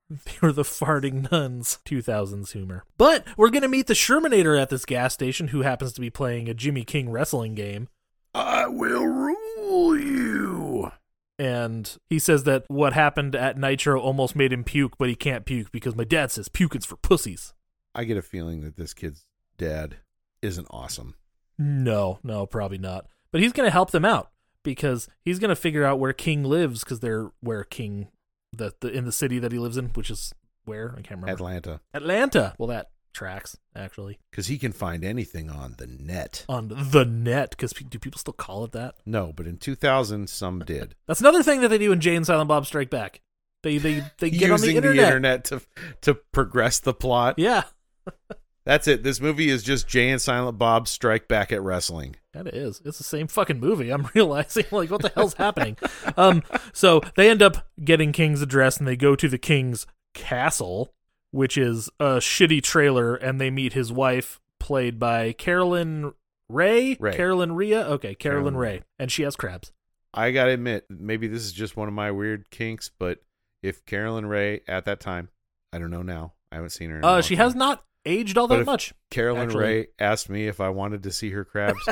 They were the farting nuns. two thousands humor. But we're going to meet the Shermanator at this gas station, who happens to be playing a Jimmy King wrestling game. I will rule you. And he says that what happened at Nitro almost made him puke, but he can't puke because my dad says puking's for pussies. I get a feeling that this kid's dad isn't awesome. No, no, probably not. But he's going to help them out because he's going to figure out where King lives, because they're where King, the, the in the city that he lives in, which is where? I can't remember. Atlanta. Atlanta. Well, that tracks, actually. Because he can find anything on the net. On the net, because do people still call it that? No, but in two thousand, some did. That's another thing that they do in Jay and Silent Bob Strike Back. They they they get Using on the internet. the internet to to progress the plot. Yeah. That's it. This movie is just Jay and Silent Bob Strike Back at wrestling. That it is. It's the same fucking movie. I'm realizing, like, what the hell's happening? Um, so they end up getting King's address, and they go to the King's castle, which is a shitty trailer, and they meet his wife, played by Carolyn Ray? Ray. Carolyn Rhea? Okay, Carolyn Carolyn Ray. And she has crabs. I gotta admit, maybe this is just one of my weird kinks, but if Carolyn Ray at that time, I don't know now, I haven't seen her in a Uh, long she time. has not aged all But that if much. Carolyn actually. Ray asked me if I wanted to see her crabs,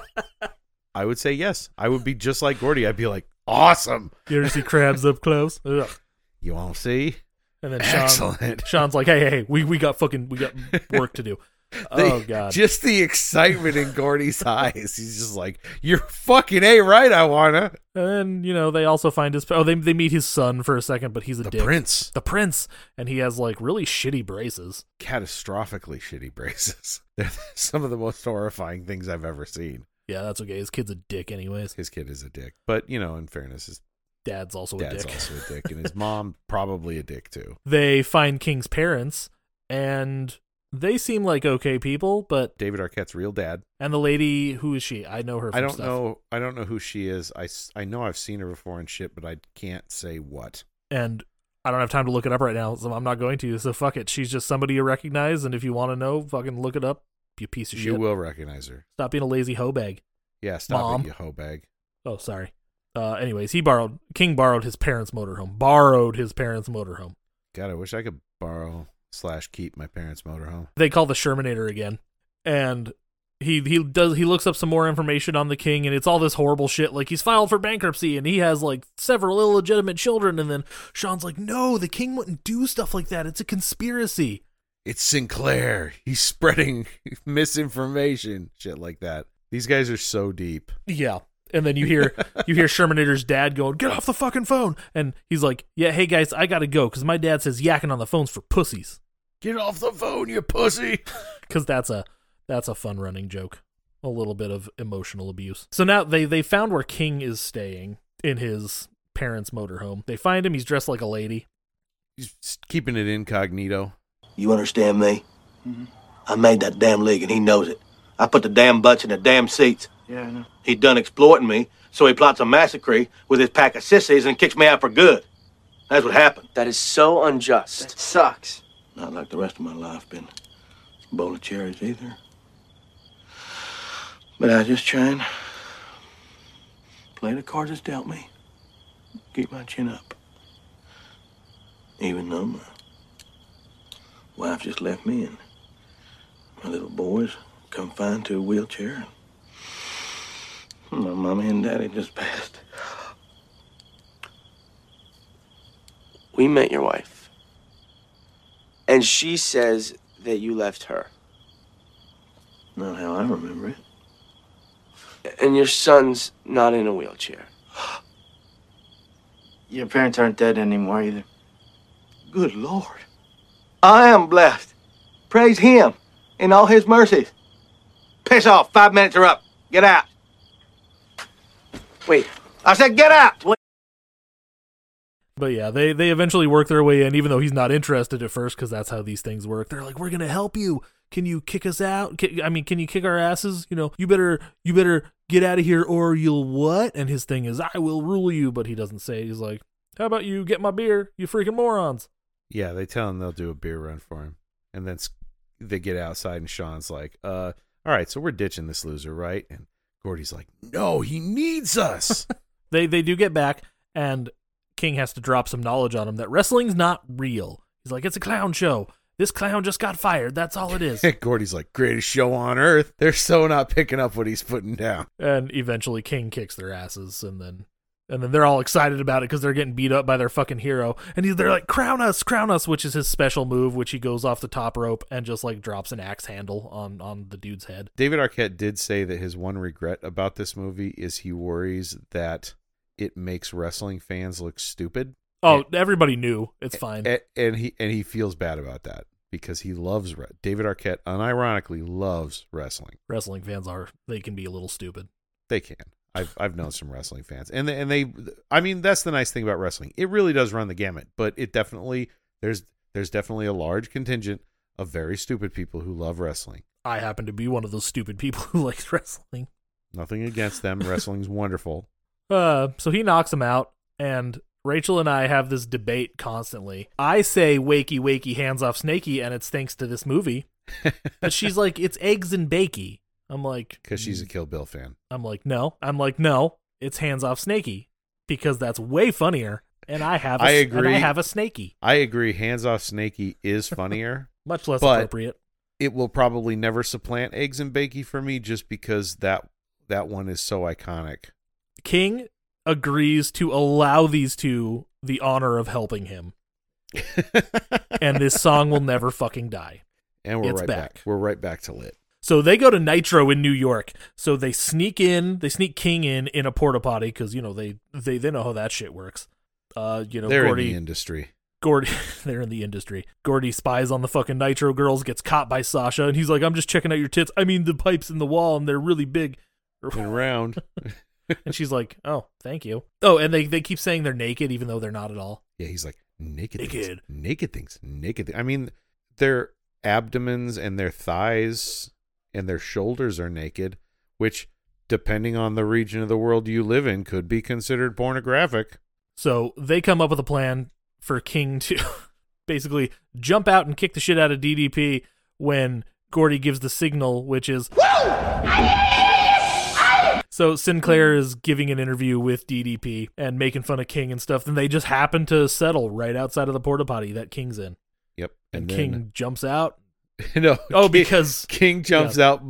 I would say yes. I would be just like Gordy. I'd be like, awesome. You ever see crabs up close? Ugh. You want to see? And then Sean, Excellent. Sean's like, hey, hey, hey, we, we got fucking, we got work to do. They- Oh, God. Just the excitement in Gordy's eyes. He's just like, you're fucking A right, I wanna. And then, you know, they also find his, oh, they, they meet his son for a second, but he's a The dick. prince. The prince. And he has, like, really shitty braces. Catastrophically shitty braces. They're some of the most horrifying things I've ever seen. Yeah, that's okay. His kid's a dick anyways. His kid is a dick. But, you know, in fairness, his Dad's also a dad's dick. also a dick. And his mom, probably a dick, too. They find King's parents, and they seem like okay people, but... David Arquette's real dad. And the lady, who is she? I know her from I don't stuff. know. I don't know who she is. I, s- I know I've seen her before and shit, but I can't say what. And I don't have time to look it up right now, so I'm not going to, so fuck it. She's just somebody you recognize, and if you want to know, fucking look it up, you piece of shit. You will recognize her. Stop being a lazy hoe bag. Yeah, stop Mom. it, you hoe bag. Oh, sorry. Uh, anyways, he borrowed, King borrowed his parents' motorhome. Borrowed his parents' motorhome. God, I wish I could borrow slash keep my parents' motorhome. They call the Shermanator again, and he he does he looks up some more information on the King, and it's all this horrible shit. Like, he's filed for bankruptcy, and he has like several illegitimate children. And then Sean's like, "No, the King wouldn't do stuff like that. It's a conspiracy." It's Sinclair. He's spreading misinformation, shit like that. These guys are so deep. Yeah. And then you hear you hear Shermanator's dad going, "Get off the fucking phone!" And he's like, "Yeah, hey guys, I gotta go because my dad says yakking on the phone's for pussies." Get off the phone, you pussy. Because that's a that's a fun running joke. A little bit of emotional abuse. So now they they found where King is staying in his parents' motorhome. They find him. He's dressed like a lady. He's keeping it incognito. You understand me? Mm-hmm. I made that damn league, and he knows it. I put the damn butts in the damn seats. Yeah, I know. He done exploiting me, so he plots a massacre with his pack of sissies and kicks me out for good. That's what happened. That is so unjust. That sucks. Not like the rest of my life been a bowl of cherries either. But I just try and play the cards that's dealt me. Keep my chin up. Even though my wife just left me and my little boys confined to a wheelchair. My mommy and daddy just passed. We met your wife, and she says that you left her. Not how I remember it. And your son's not in a wheelchair. Your parents aren't dead anymore either. Good Lord. I am blessed. Praise him in all his mercies. Piss off. Five minutes are up. Get out. Wait, I said get out. But yeah, they, they eventually work their way in, even though he's not interested at first, because that's how these things work. They're like, "We're gonna help you. Can you kick us out? Ki- I mean, can you kick our asses? You know, you better you better get out of here, or you'll what?" And his thing is, "I will rule you," but he doesn't say it. He's like, "How about you get my beer, you freaking morons?" Yeah, they tell him they'll do a beer run for him. And then s- they get outside, and Sean's like, uh, all right, so we're ditching this loser, right? And Gordy's like, no, he needs us. They they do get back, and King has to drop some knowledge on him that wrestling's not real. He's like, it's a clown show. This clown just got fired. That's all it is. Gordy's like, greatest show on earth. They're so not picking up what he's putting down. And eventually King kicks their asses, and then and then they're all excited about it because they're getting beat up by their fucking hero. And he's, they're like, crown us, crown us, which is his special move, which he goes off the top rope and just like drops an axe handle on, on the dude's head. David Arquette did say that his one regret about this movie is he worries that it makes wrestling fans look stupid. Oh, and, everybody knew. It's fine. And, and he and he feels bad about that because he loves David Arquette. Unironically, loves wrestling. Wrestling fans are they can be a little stupid. They can. I've I've known some wrestling fans, and they, and they. I mean, that's the nice thing about wrestling. It really does run the gamut, but it definitely there's there's definitely a large contingent of very stupid people who love wrestling. I happen to be one of those stupid people who likes wrestling. Nothing against them. Wrestling's wonderful. Uh, so he knocks him out, and Rachel and I have this debate constantly. I say wakey wakey hands off Snakey, and it's thanks to this movie. But she's like, it's eggs and bakey. I'm like, because she's a Kill Bill fan. I'm like, no. I'm like, no. It's hands off Snakey because that's way funnier. And I have, a, I agree. And I have a Snakey. I agree. Hands off Snakey is funnier, much less but appropriate. It will probably never supplant eggs and bakey for me, just because that that one is so iconic. King agrees to allow these two the honor of helping him. And this song will never fucking die. And we're It's right back. back. We're right back to lit. So they go to Nitro in New York. So they sneak in, they sneak King in in a porta potty because, you know, they, they they know how that shit works. Uh, you know, They're Gordy, in the industry. Gordy, they're in the industry. Gordy spies on the fucking Nitro girls, gets caught by Sasha, and he's like, I'm just checking out your tits. I mean, the pipes in the wall, and they're really big. And round. And she's like, oh, thank you. Oh, and they, they keep saying they're naked, even though they're not at all. Yeah, he's like, naked, Naked. things. Naked things. Naked things. I mean, their abdomens and their thighs and their shoulders are naked, which, depending on the region of the world you live in, could be considered pornographic. So they come up with a plan for King to basically jump out and kick the shit out of D D P when Gordy gives the signal, which is... So Sinclair is giving an interview with D D P and making fun of King and stuff, and they just happen to settle right outside of the porta potty that King's in. Yep. And, And, King then, jumps out. no. Oh, King- because King jumps out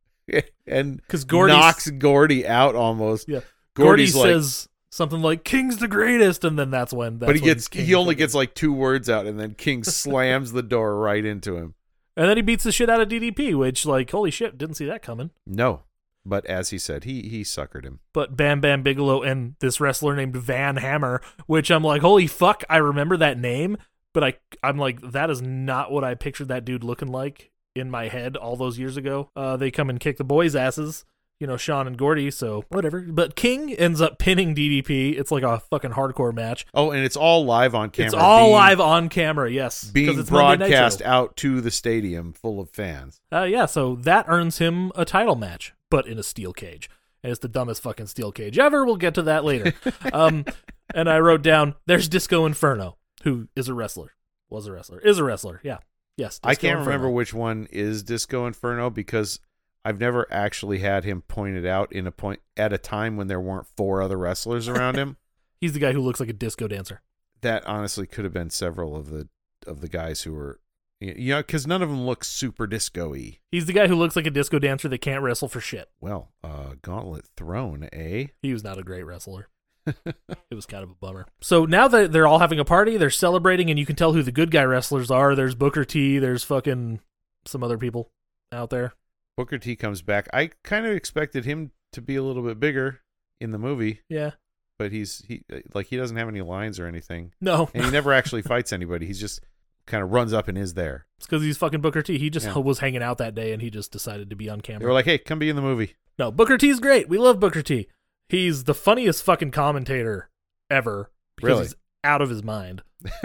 and 'Cause Gordy's- knocks Gordy out almost. yeah, Gordy Gordy's like, says something like "King's the greatest," and then that's when. That's but he when gets King he only fucking- gets like two words out, and then King slams the door right into him. and then he beats the shit out of D D P, which, like, holy shit, didn't see that coming. No, but as he said, he he suckered him. But Bam Bam Bigelow and this wrestler named Van Hammer, which I'm like, holy fuck, I remember that name, but I I'm like, that is not what I pictured that dude looking like in my head all those years ago. Uh, they come and kick the boys' asses, you know, Sean and Gordy, so whatever. But King ends up pinning D D P. It's like a fucking hardcore match. Oh, and it's all live on camera. It's all being, live on camera, yes. 'cause being it's Monday broadcast Nitro. out to the stadium full of fans. Uh, yeah, so that earns him a title match, but in a steel cage. And it's the dumbest fucking steel cage ever. We'll get to that later. um, and I wrote down, there's Disco Inferno, who is a wrestler. Was a wrestler. Is a wrestler, yeah. Yes, Disco I can't Inferno. remember which one is Disco Inferno because I've never actually had him pointed out in a point at a time when there weren't four other wrestlers around him. He's the guy who looks like a disco dancer. That honestly could have been several of the of the guys who were, you know, because none of them look super disco-y. He's the guy who looks like a disco dancer that can't wrestle for shit. Well, uh, Gauntlet Throne, eh? He was not a great wrestler. It was kind of a bummer. So now that they're all having a party, they're celebrating, and you can tell who the good guy wrestlers are. There's Booker T, there's fucking some other people out there. Booker T comes back. I kind of expected him to be a little bit bigger in the movie, Yeah. but he's he like he doesn't have any lines or anything, No. and he never actually fights anybody. He's just kind of runs up and is there. It's because he's fucking Booker T. He just Yeah. was hanging out that day, and he just decided to be on They camera. were like, "Hey, come be in the movie." No, Booker T's great. We love Booker T. He's the funniest fucking commentator ever because Really? he's out of his mind.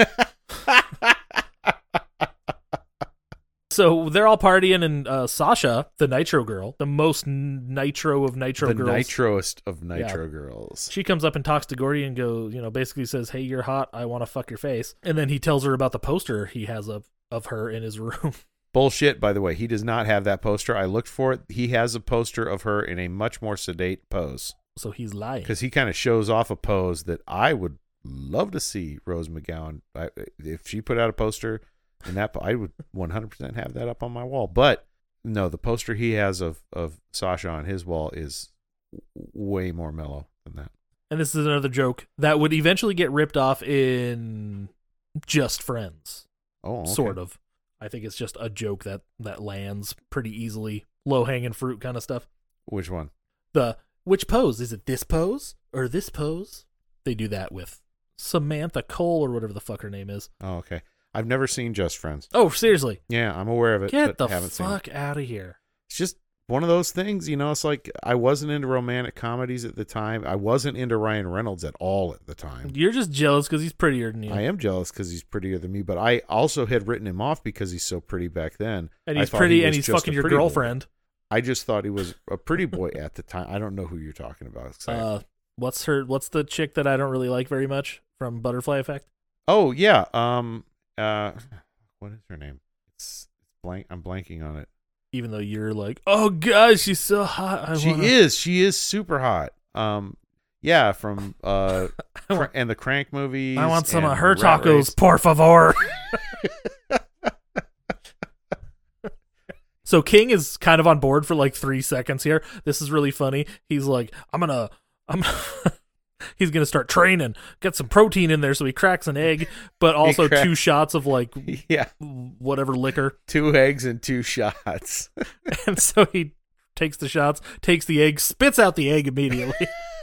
So they're all partying, and uh, Sasha, the Nitro girl, the most n- Nitro of Nitro the girls, nitroest of Nitro Yeah. girls. she comes up and talks to Gordy and goes, you know, basically says, "Hey, you're hot. I want to fuck your face." And then he tells her about the poster he has of of her in his room. Bullshit, by the way. He does not have that poster. I looked for it. He has a poster of her in a much more sedate pose So he's lying. because he kind of shows off a pose that I would love to see Rose McGowan. I, if she put out a poster in that, I would one hundred percent have that up on my wall. But no, the poster he has of, of Sasha on his wall is w- way more mellow than that. And this is another joke that would eventually get ripped off in Just Friends. Oh, okay. Sort of. I think it's just a joke that, that lands pretty easily. Low-hanging fruit kind of stuff. Which one? The, which pose? Is it this pose or this pose? They do that with Samantha Cole or whatever the fuck her name is. Oh, okay. I've never seen Just Friends. Oh, seriously? Yeah, I'm aware of it. Get but the haven't fuck seen it. out of here. It's just one of those things, you know. It's like I wasn't into romantic comedies at the time. I wasn't into Ryan Reynolds at all at the time. You're just jealous because he's prettier than you. I am jealous because he's prettier than me, but I also had written him off because he's so pretty back then. And I he's thought pretty he and was he's just fucking a your pretty boy. girlfriend. I just thought he was a pretty boy at the time. I don't know who you're talking about. So- Uh, what's her? What's the chick that I don't really like very much from Butterfly Effect? oh yeah, um, uh, what is her name? It's, it's blank. I'm blanking on it. Even though you're like, oh god, she's so hot. I she wanna... is. She is super hot. Um, yeah, from uh, cr- and the Crank movies. I want some and of her Rat tacos, Race. por favor. So King is kind of on board for like three seconds here. This is really funny. He's like, I'm gonna, I'm. He's gonna start training, get some protein in there, so he cracks an egg, but also crack- two shots of like Yeah, whatever liquor. two eggs and two shots. And so he takes the shots, takes the egg, spits out the egg immediately.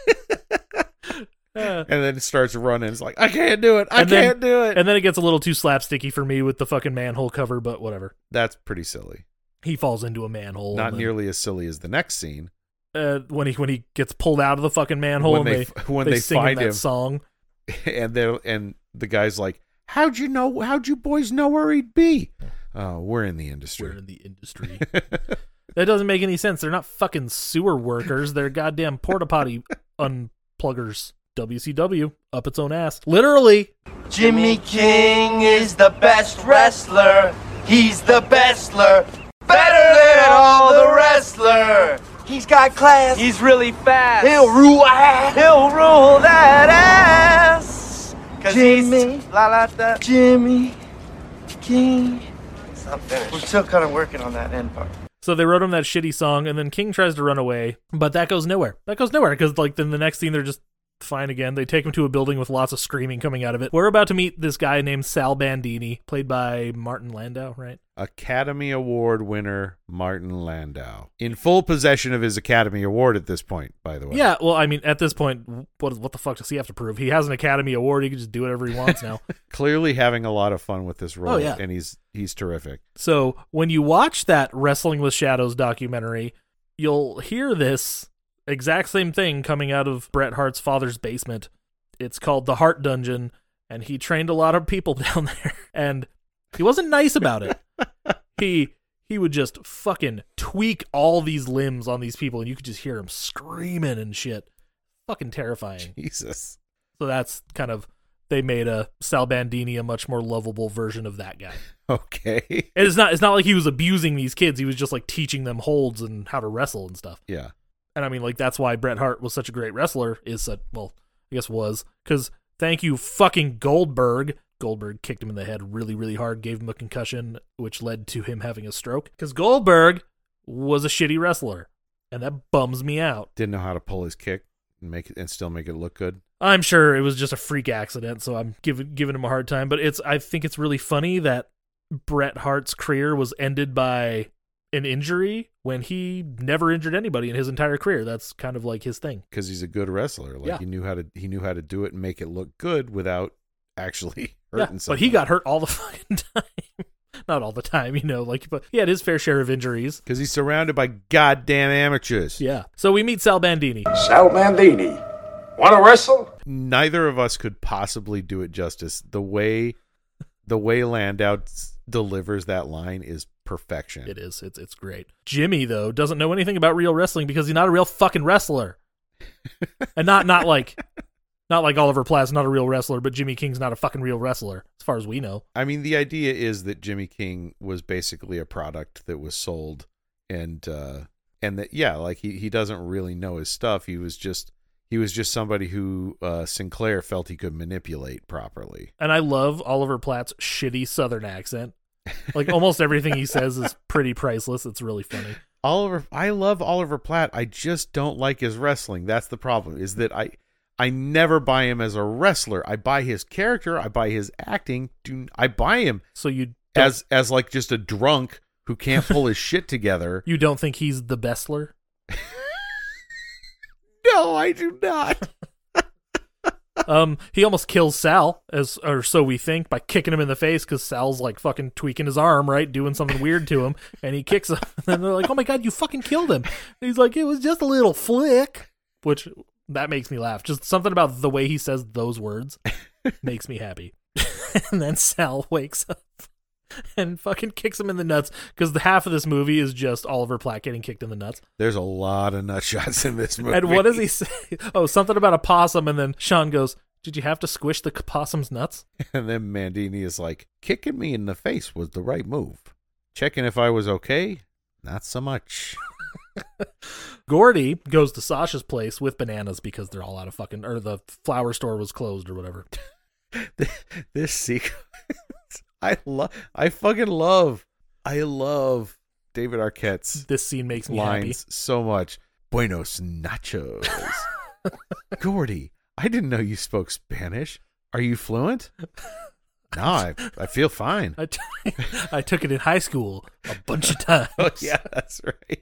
Uh, And then it starts running. It's like, I can't do it. I And then- can't do it. and then it gets a little too slapsticky for me with the fucking manhole cover, but whatever. That's pretty silly. He falls into a manhole. Not and then, nearly as silly as the next scene uh, when he when he gets pulled out of the fucking manhole when and they they when they, they sing him find that him, song. and they and the guy's like, "How'd you know? How'd you boys know where he'd be?" Oh, we're in the industry. We're in the industry. That doesn't make any sense. They're not fucking sewer workers. They're goddamn porta potty unpluggers. W C W up its own ass, literally. Jimmy King is the best wrestler. He's the bestler. Better than all the wrestler. He's got class. He's really fast. He'll rule ass. He'll rule that ass. Cause Jimmy. he's la la da. Jimmy King. It's not finished. We're still kind of working on that end part. So they wrote him that shitty song, and then King tries to run away, but that goes nowhere. That goes nowhere because like then the next scene they're just fine again. They take him to a building with lots of screaming coming out of it. We're about to meet this guy named Sal Bandini, played by Martin Landau, right? Academy Award winner Martin Landau, in full possession of his Academy Award at this point, by the way. Yeah, well, I mean, at this point, what what the fuck does he have to prove? He has an Academy Award. He can just do whatever he wants now. Clearly having a lot of fun with this role. Oh, yeah. And he's he's terrific. So when you watch that Wrestling with Shadows documentary, you'll hear this exact same thing coming out of Bret Hart's father's basement. It's called the Hart Dungeon, and he trained a lot of people down there, and he wasn't nice about it. He he would just fucking tweak all these limbs on these people, and you could just hear him screaming and shit. Fucking terrifying. Jesus. So that's kind of, they made a Sal Bandini a much more lovable version of that guy. Okay. And it's not it's not like he was abusing these kids. He was just like teaching them holds and how to wrestle and stuff. Yeah. And I mean, like, that's why Bret Hart was such a great wrestler, is that, well, I guess was, because thank you fucking Goldberg. Goldberg kicked him in the head really, really hard, gave him a concussion, which led to him having a stroke. Because Goldberg was a shitty wrestler, and that bums me out. Didn't know how to pull his kick and make it and still make it look good. I'm sure it was just a freak accident, so I'm giving giving him a hard time. But it's I think it's really funny that Bret Hart's career was ended by an injury when he never injured anybody in his entire career. That's kind of like his thing. Because he's a good wrestler. Like Yeah. he knew how to he knew how to do it and make it look good without actually Yeah, hurting but he somebody. got hurt all the fucking time. Not all the time, you know, like, but he had his fair share of injuries. Because he's surrounded by goddamn amateurs. Yeah. So we meet Sal Bandini. Sal Bandini. Want to wrestle? Neither of us could possibly do it justice. The way the way Landau s- delivers that line is perfection. It is. It's it's great. Jimmy, though, doesn't know anything about real wrestling because he's not a real fucking wrestler. And not not like not like Oliver Platt's not a real wrestler, but Jimmy King's not a fucking real wrestler, as far as we know. I mean, the idea is that Jimmy King was basically a product that was sold, and uh, and that yeah, like he he doesn't really know his stuff. He was just He was just somebody who uh, Sinclair felt he could manipulate properly. And I love Oliver Platt's shitty Southern accent. Like almost everything he says is pretty priceless. It's really funny. Oliver, I love Oliver Platt. I just don't like his wrestling. That's the problem. Is that I, I never buy him as a wrestler. I buy his character. I buy his acting. Do I buy him? So you don't, as as like just a drunk who can't pull his shit together. You don't think he's the bestler? No, I do not. um, he almost kills Sal, as or so we think, by kicking him in the face because Sal's like fucking tweaking his arm, right, doing something weird to him, and he kicks him. And they're like, "Oh my god, you fucking killed him!" And he's like, "It was just a little flick," which that makes me laugh. Just something about the way he says those words makes me happy. And then Sal wakes up and fucking kicks him in the nuts because the half of this movie is just Oliver Platt getting kicked in the nuts. There's a lot of nut shots in this movie. And what does he say? Oh, something about a possum, and then Sean goes, "Did you have to squish the possum's nuts?" And then Mandini is like, "Kicking me in the face was the right move. Checking if I was okay, not so much." Gordy goes to Sasha's place with bananas because they're all out of fucking, or the flower store was closed or whatever. This sequence, I love, I fucking love, I love David Arquette's This scene makes me lines happy. so much. Buenos nachos. Gordy, I didn't know you spoke Spanish. Are you fluent? No, I, I feel fine. I, t- I took it in high school a bunch of times. Oh, yeah, that's right.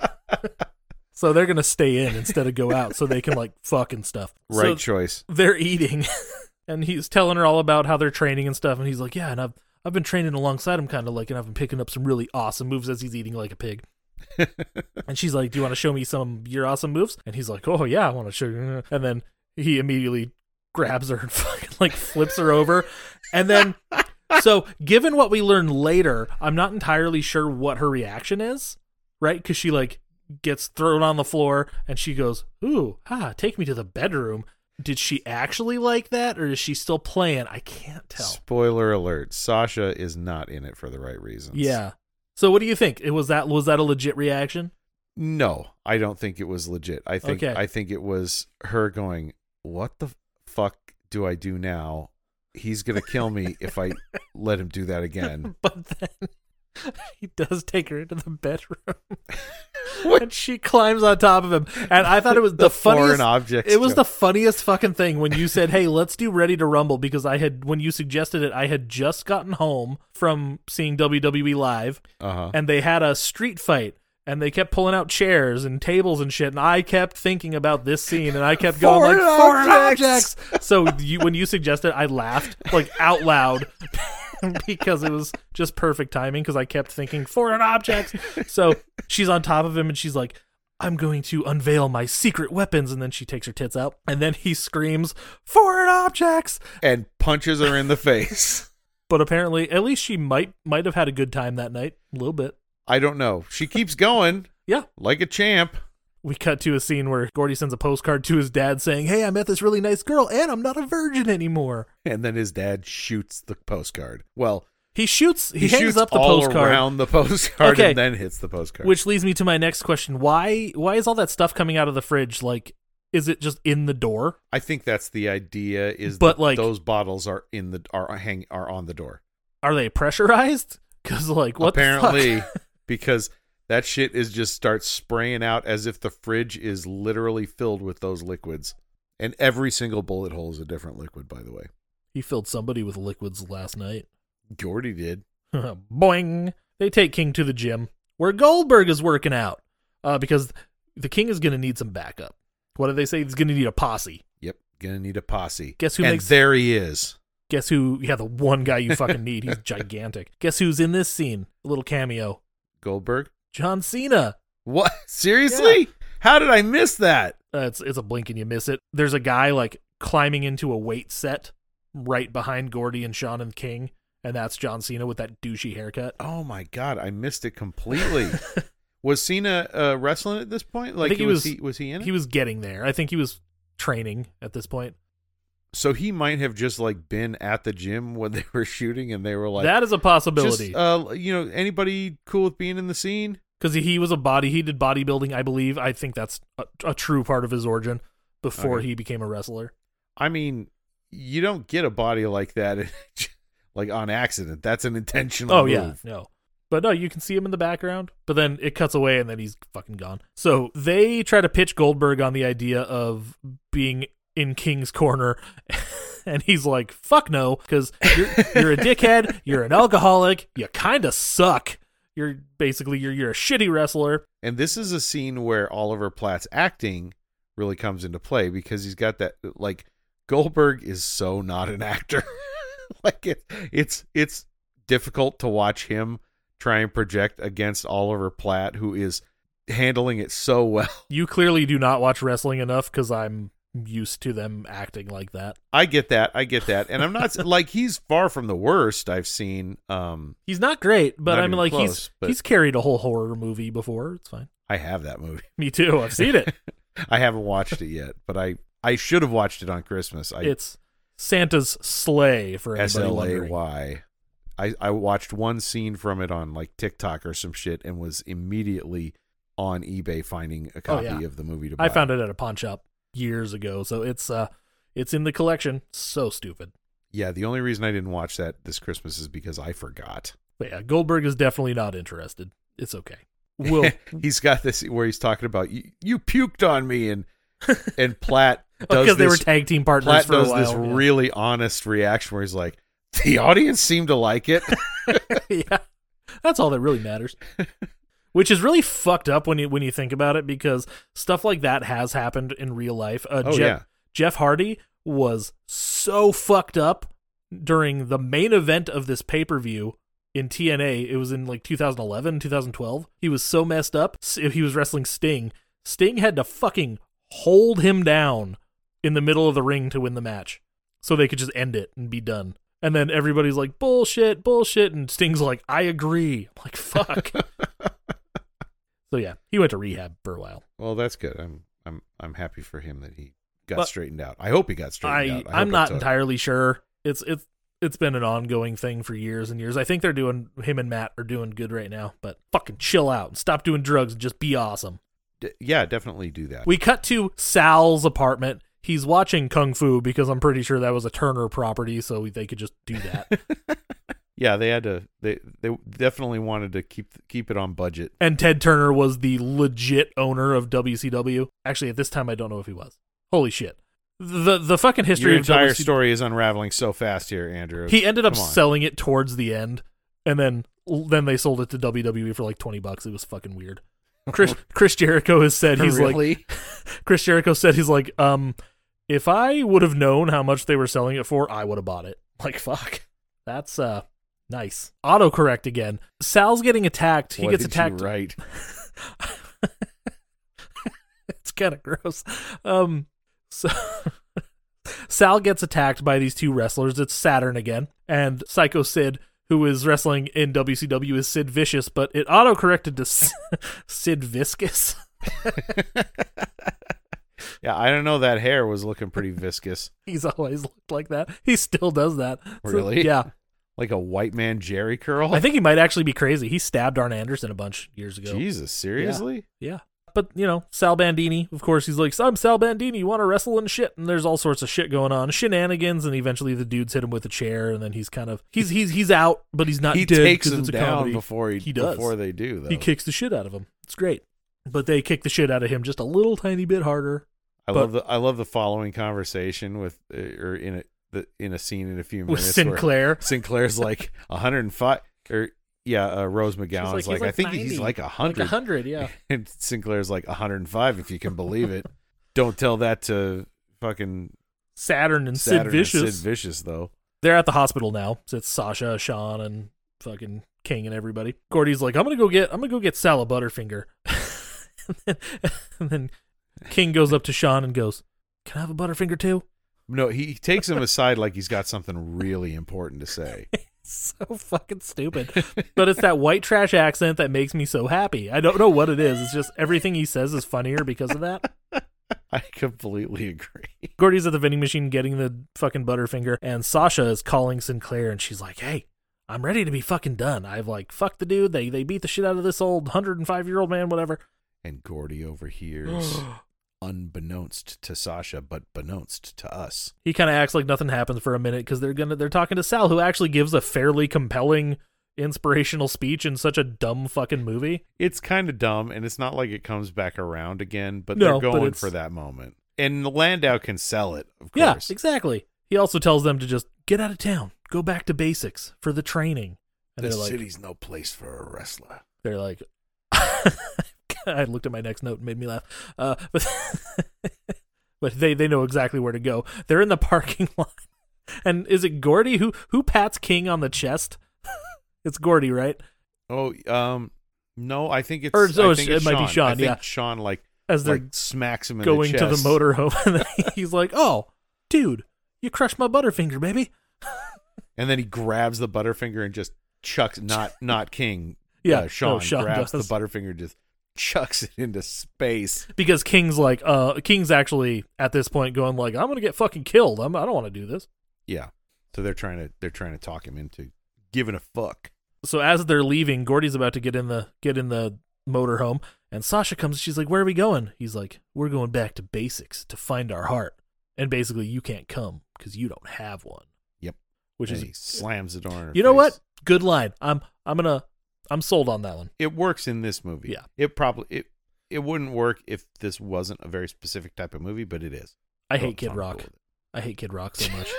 So they're going to stay in instead of go out so they can like fuck and stuff. Right So choice. They're eating and he's telling her all about how they're training and stuff. And he's like, yeah, and I've, I've been training alongside him kind of like, and I've been picking up some really awesome moves as he's eating like a pig. And she's like, do you want to show me some of your awesome moves? And he's like, oh yeah, I want to show you. And then he immediately grabs her and fucking like flips her over. And then, so given what we learn later, I'm not entirely sure what her reaction is, right? Because she like gets thrown on the floor and she goes, ooh, ah, take me to the bedroom. Did she actually like that, or is she still playing? I can't tell. Spoiler alert: Sasha is not in it for the right reasons. Yeah. So what do you think? It was that was that a legit reaction? No, I don't think it was legit. I think Okay. I think it was her going, "What the fuck do I do now? He's gonna kill me if I let him do that again." But then he does take her into the bedroom. And she climbs on top of him. And I thought it was the, The funniest foreign objects It was joke. the funniest fucking thing when you said, hey, let's do Ready to Rumble, because I had when you suggested it, I had just gotten home from seeing W W E live, Uh-huh. and they had a street fight. And they kept pulling out chairs and tables and shit, and I kept thinking about this scene, and I kept going Foreign like foreign objects! objects. So you, when you suggested, I laughed like out loud because it was just perfect timing. Because I kept thinking foreign objects. So she's on top of him, and she's like, "I'm going to unveil my secret weapons," and then she takes her tits out, and then he screams foreign objects and punches her in the face. But apparently, at least she might might have had a good time that night, a little bit. I don't know. She keeps going. Yeah. Like a champ. We cut to a scene where Gordy sends a postcard to his dad saying, hey, I met this really nice girl and I'm not a virgin anymore. And then his dad shoots the postcard. Well, he shoots, he, he hangs shoots up the all postcard. around the postcard Okay. and then hits the postcard. Which leads me to my next question. Why why is all that stuff coming out of the fridge? Like, is it just in the door? I think that's the idea is But, that like- those bottles are in the are hang are on the door. Are they pressurized? Because, like, what Apparently, the fuck? because that shit is just starts spraying out as if the fridge is literally filled with those liquids. And every single bullet hole is a different liquid, by the way. He filled somebody with liquids last night. Gordy did. Boing. They take King to the gym where Goldberg is working out uh, because the King is going to need some backup. What do they say? He's going to need a posse. Yep, gonna need a posse. Guess who and makes- there he is. Guess who? Yeah, the one guy you fucking need. He's gigantic. Guess who's in this scene? A little cameo. Goldberg. John Cena. What? Seriously? Yeah. How did I miss that? Uh, it's it's a blink and you miss it. There's a guy like climbing into a weight set right behind Gordy and Sean and King, and that's John Cena with that douchey haircut. Oh my god, I missed it completely. Was Cena uh, wrestling at this point? Like, I think he was, was. he was he in it? He was getting there. I think he was training at this point. So he might have just like been at the gym when they were shooting, and they were like, that is a possibility. Just, uh, you know, anybody cool with being in the scene? Because he was a body, he did bodybuilding, I believe. I think that's a, a true part of his origin. before Okay. he became a wrestler. I mean, you don't get a body like that like on accident. That's an intentional Oh move. yeah, no. But no, you can see him in the background, but then it cuts away and then he's fucking gone. So they try to pitch Goldberg on the idea of being in King's corner, and he's like, fuck no, because you're, you're a dickhead, you're an alcoholic, you kind of suck. You're basically, you're, you're a shitty wrestler. And this is a scene where Oliver Platt's acting really comes into play because he's got that, like, Goldberg is so not an actor. Like, it, it's, it's difficult to watch him try and project against Oliver Platt, who is handling it so well. You clearly do not watch wrestling enough because I'm used to them acting like that. I get that. I get that. And I'm not like he's far from the worst I've seen. Um, He's not great, but Not I mean, even like close, he's but- he's carried a whole horror movie before. It's fine. I have that movie. Me too. I've seen it. I haven't watched it yet, but I, I should have watched it on Christmas. I, It's Santa's sleigh for S anybody L A wondering. Y. I, I watched one scene from it on like TikTok or some shit and was immediately on eBay finding a copy Oh, yeah. of the movie to buy. I found it at a pawn shop years ago, so it's uh, it's in the collection. So stupid. Yeah, the only reason I didn't watch that this Christmas is because I forgot. But yeah, Goldberg is definitely not interested. It's okay. We'll He's got this where he's talking about you, you puked on me, and and Platt does because they were this- tag team partners Platt for does a while. this yeah. really honest reaction where he's like, the audience seemed to like it. Yeah, that's all that really matters. Which is really fucked up when you when you think about it, because stuff like that has happened in real life. Uh, Oh, Jeff, yeah. Jeff Hardy was so fucked up during the main event of this pay-per-view in T N A. It was in like two thousand eleven, two thousand twelve. He was so messed up. S- He was wrestling Sting. Sting had to fucking hold him down in the middle of the ring to win the match so they could just end it and be done. And then everybody's like, bullshit, bullshit. And Sting's like, I agree. I'm like, fuck. So yeah, he went to rehab for a while. Well, that's good. I'm I'm I'm happy for him that he got But straightened out. I hope he got straightened I, out. I I'm hope not it took- entirely sure. It's it's it's been an ongoing thing for years and years. I think they're doing him and Matt are doing good right now, but fucking chill out and stop doing drugs and just be awesome. D- yeah, definitely do that. We cut to Sal's apartment. He's watching Kung Fu because I'm pretty sure that was a Turner property, so they could just do that. Yeah, they had to. They they definitely wanted to keep keep it on budget. And Ted Turner was the legit owner of W C W. Actually, at this time, I don't know if he was. Holy shit. The the fucking history Your of entire W C W. story is unraveling so fast here, Andrew. He ended up Come on. selling it towards the end, and then then they sold it to W W E for like twenty bucks. It was fucking weird. Chris Chris Jericho has said he's Really? like Chris Jericho said he's like um if I would have known how much they were selling it for, I would have bought it. Like fuck. That's uh nice. Autocorrect again. Sal's getting attacked. He What gets did attacked. You right. It's kind of gross. Um, so Sal gets attacked by these two wrestlers. It's Saturn again, and Psycho Sid, who is wrestling in W C W, is Sid Vicious, but it auto-corrected to S- Sid Viscous. Yeah, I don't know. That hair was looking pretty viscous. He's always looked like that. He still does that. So, Really? yeah. Like a white man Jerry curl. I think he might actually be crazy. He stabbed Arn Anderson a bunch years ago. Jesus, seriously? Yeah. But, you know, Sal Bandini, of course, he's like, I'm Sal Bandini, you want to wrestle and shit? And there's all sorts of shit going on. Shenanigans, and eventually the dudes hit him with a chair, and then he's kind of, he's he's he's out, but he's not He dead takes 'cause him it's a down comedy. before he, He does. before they do though. He kicks the shit out of him. It's great. But they kick the shit out of him just a little tiny bit harder. I but- love the I love the following conversation with uh, or in a the, in a scene in a few With minutes where Sinclair. Sinclair's like one hundred five or yeah, uh, Rose McGowan's like, like, he's I like think ninety. he's like one Like hundred. a hundred, yeah. And Sinclair's like one hundred five if you can believe it. Don't tell that to fucking Saturn and Saturn Sid Vicious. and Sid Vicious though. They're at the hospital now. So it's Sasha, Sean, and fucking King and everybody. Gordy's like, I'm gonna go get I'm gonna go get Sal a Butterfinger. and, then, and then King goes up to Sean and goes, can I have a Butterfinger too? No, he takes him aside like he's got something really important to say. So fucking stupid. But it's that white trash accent that makes me so happy. I don't know what it is. It's just everything he says is funnier because of that. I completely agree. Gordy's at the vending machine getting the fucking Butterfinger, and Sasha is calling Sinclair, and she's like, hey, I'm ready to be fucking done. I've like fucked the dude. They they beat the shit out of this old one hundred five year old man, whatever. And Gordy overhears, unbeknownst unbeknownst to Sasha, but beknownst to us. He kind of acts like nothing happens for a minute because they're gonna they're talking to Sal, who actually gives a fairly compelling, inspirational speech in such a dumb fucking movie. It's kind of dumb, and it's not like it comes back around again, but No, they're but going it's- for that moment. And Landau can sell it, of Yeah, course. exactly. He also tells them to just get out of town, go back to basics for the training. And The they're like, city's no place for a wrestler. they're like, I looked at my next note and made me laugh. Uh, but but they, they know exactly where to go. They're in the parking lot. And is it Gordy who who pats King on the chest? It's Gordy, right? Oh, um, no, I think it's. Or, I oh, think it it's might be Sean. Sean, I think yeah. Sean like As they're like smacks him in going the to the chest. motorhome, and then he's like, "Oh, dude, you crushed my Butterfinger, baby." And then he grabs the Butterfinger and just chucks. Not not King. Yeah, uh, Sean, no, Sean grabs does. the Butterfinger, and just chucks it into space. Because King's like, uh, King's actually at this point going like, "I'm gonna get fucking killed. I'm, I don't want to do this." Yeah. So they're trying to they're trying to talk him into giving a fuck. So as they're leaving, Gordy's about to get in the get in the motorhome, and Sasha comes. She's like, "Where are we going?" He's like, "We're going back to basics to find our heart." And basically, you can't come because you don't have one. Yep. Which And is he slams the door in her you know face. what? Good line. I'm I'm gonna I'm sold on that one. It works in this movie. Yeah. It probably it it wouldn't work if this wasn't a very specific type of movie, but it is. I So- hate so Kid I'm Rock. cool with it. I hate Kid Rock so much.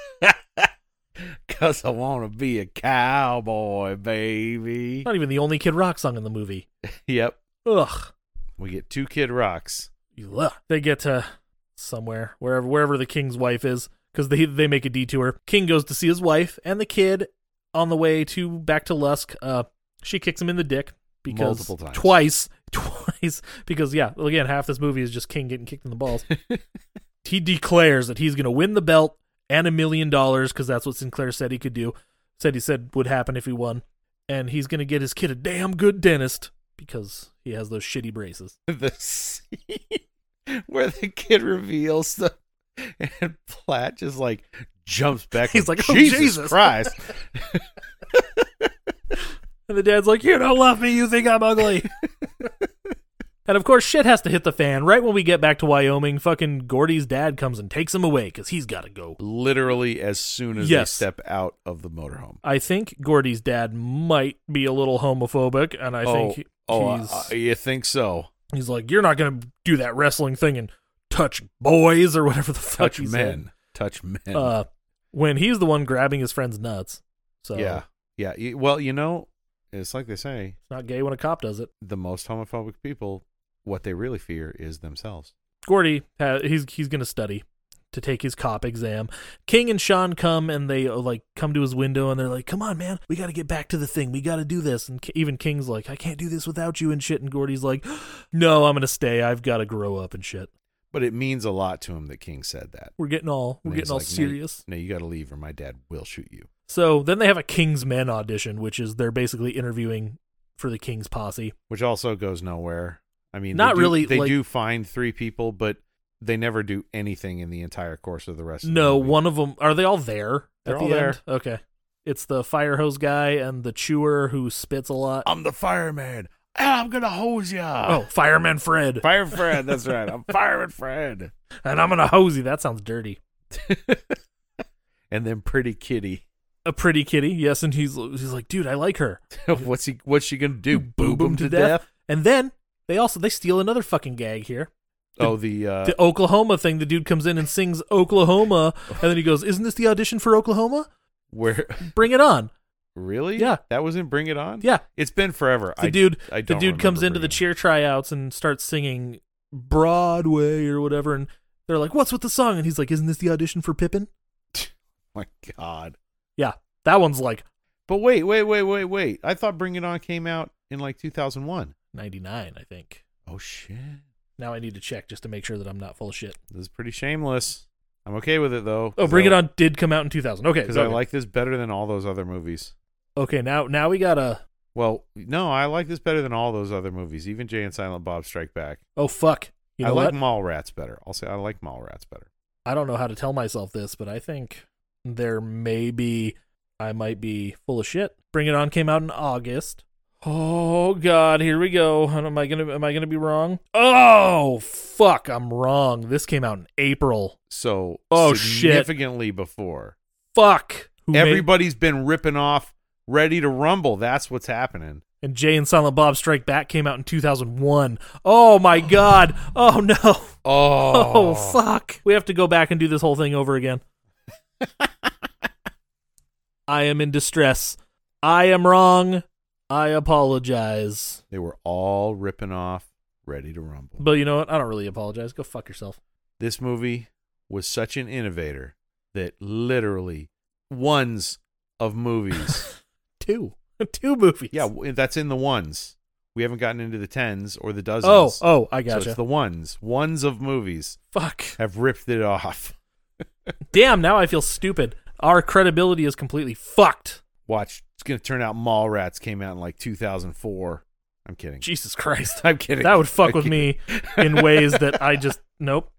Cause I want to be a cowboy, baby. Not even the only Kid Rock song in the movie. Yep. Ugh. We get two Kid Rocks. Ugh. They get to somewhere, wherever wherever the king's wife is, because they they make a detour. King goes to see his wife and the kid on the way to back to Lusk. Uh, she kicks him in the dick because Multiple times. twice, twice because yeah, well, again, half this movie is just King getting kicked in the balls. He declares that he's going to win the belt and a million dollars because that's what Sinclair said he could do. Said he said would happen if he won, and he's going to get his kid a damn good dentist because he has those shitty braces. The scene where the kid reveals the and Platt just like jumps back. He's like, "Oh, Jesus, Jesus." Christ. And the dad's like, "You don't love me, you think I'm ugly." And of course, shit has to hit the fan. Right when we get back to Wyoming, fucking Gordy's dad comes and takes him away because he's got to go. Literally as soon as Yes. they step out of the motorhome. I think Gordy's dad might be a little homophobic, and I oh, think he- oh he's, uh, you think so? he's like, "You're not going to do that wrestling thing and touch boys or whatever the fuck Touch he men. said." Touch men. Uh, when he's the one grabbing his friend's nuts. So yeah. Yeah. Y- Well, you know, it's like they say, it's not gay when a cop does it. the most homophobic people, what they really fear is themselves. Gordy, ha- he's he's gonna study to take his cop exam. King and Sean come and they uh, like come to his window and they're like, "Come on, man, we got to get back to the thing. We got to do this." And K- even King's like, "I can't do this without you" and shit. And Gordy's like, "No, I'm gonna stay. I've got to grow up and shit." But it means a lot to him that King said that. We're getting all we're And getting he's all like, "No, serious. No, you got to leave or my dad will shoot you. So then they have a King's Men audition, which is they're basically interviewing for the King's posse. Which also goes nowhere. I mean, Not they do, really, They like- do find three people, but they never do anything in the entire course of the rest of No, the movie. one of them. Are they all there They're at all the there. end? Okay. It's the fire hose guy and the chewer who spits a lot. I'm the fireman. And I'm going to hose ya. Oh, Fireman Fred. Fire Fred. That's right. I'm Fireman Fred. And I'm going to hose you. That sounds dirty. And then Pretty Kitty. A pretty kitty, yes. And he's he's like, "Dude, I like her." what's he? What's she going to do? Boob Boob him to death? And then they also they steal another fucking gag here. Oh, the... Uh, The Oklahoma thing. The dude comes in and sings Oklahoma, and then he goes, "Isn't this the audition for Oklahoma? where... Bring it on." Really? Yeah. That was in Bring It On? Yeah. It's been forever. The I, dude, I the don't dude comes remember into the Bring It cheer tryouts and starts singing Broadway or whatever, and they're like, "What's with the song?" And he's like, "Isn't this the audition for Pippin?" On. My God. Yeah, that one's like But wait, wait, wait, wait, wait. I thought Bring It On came out in like two thousand one. ninety-nine, I think. Oh, shit. Now I need to check just to make sure that I'm not full of shit. This is pretty shameless. I'm okay with it, though. Oh, Bring It On did come out in two thousand. Okay, Because okay. I like this better than all those other movies. Okay, now now we gotta. Well, no, I like this better than all those other movies. Even Jay and Silent Bob Strike Back. Oh fuck! You know I what? like Mallrats better. I'll say I like Mallrats better. I don't know how to tell myself this, but I think there may be I might be full of shit. Bring It On came out in August. Oh God, here we go. Am I gonna am I gonna be wrong? Oh fuck, I'm wrong. This came out in April. So Oh, shit. significantly before. Fuck. Who made- Everybody's been ripping off Ready to Rumble. That's what's happening. and Jay and Silent Bob Strike Back came out in two thousand one. Oh my God. Oh no. Oh, Oh fuck. We have to go back and do this whole thing over again. I am in distress. I am wrong. I apologize. They were all ripping off Ready to Rumble. But you know what? I don't really apologize. Go fuck yourself. This movie was such an innovator that literally ones of movies. Two. Two movies. Yeah, w- that's in the ones. We haven't gotten into the tens or the dozens. Oh, oh, I So gotcha. it's the ones. Ones of movies Fuck. have ripped it off. Damn, now I feel stupid. Our credibility is completely fucked. Watch, it's going to turn out Mallrats came out in like two thousand four. I'm kidding. Jesus Christ. I'm kidding. That would fuck I'm with kidding. me in ways that I just, nope.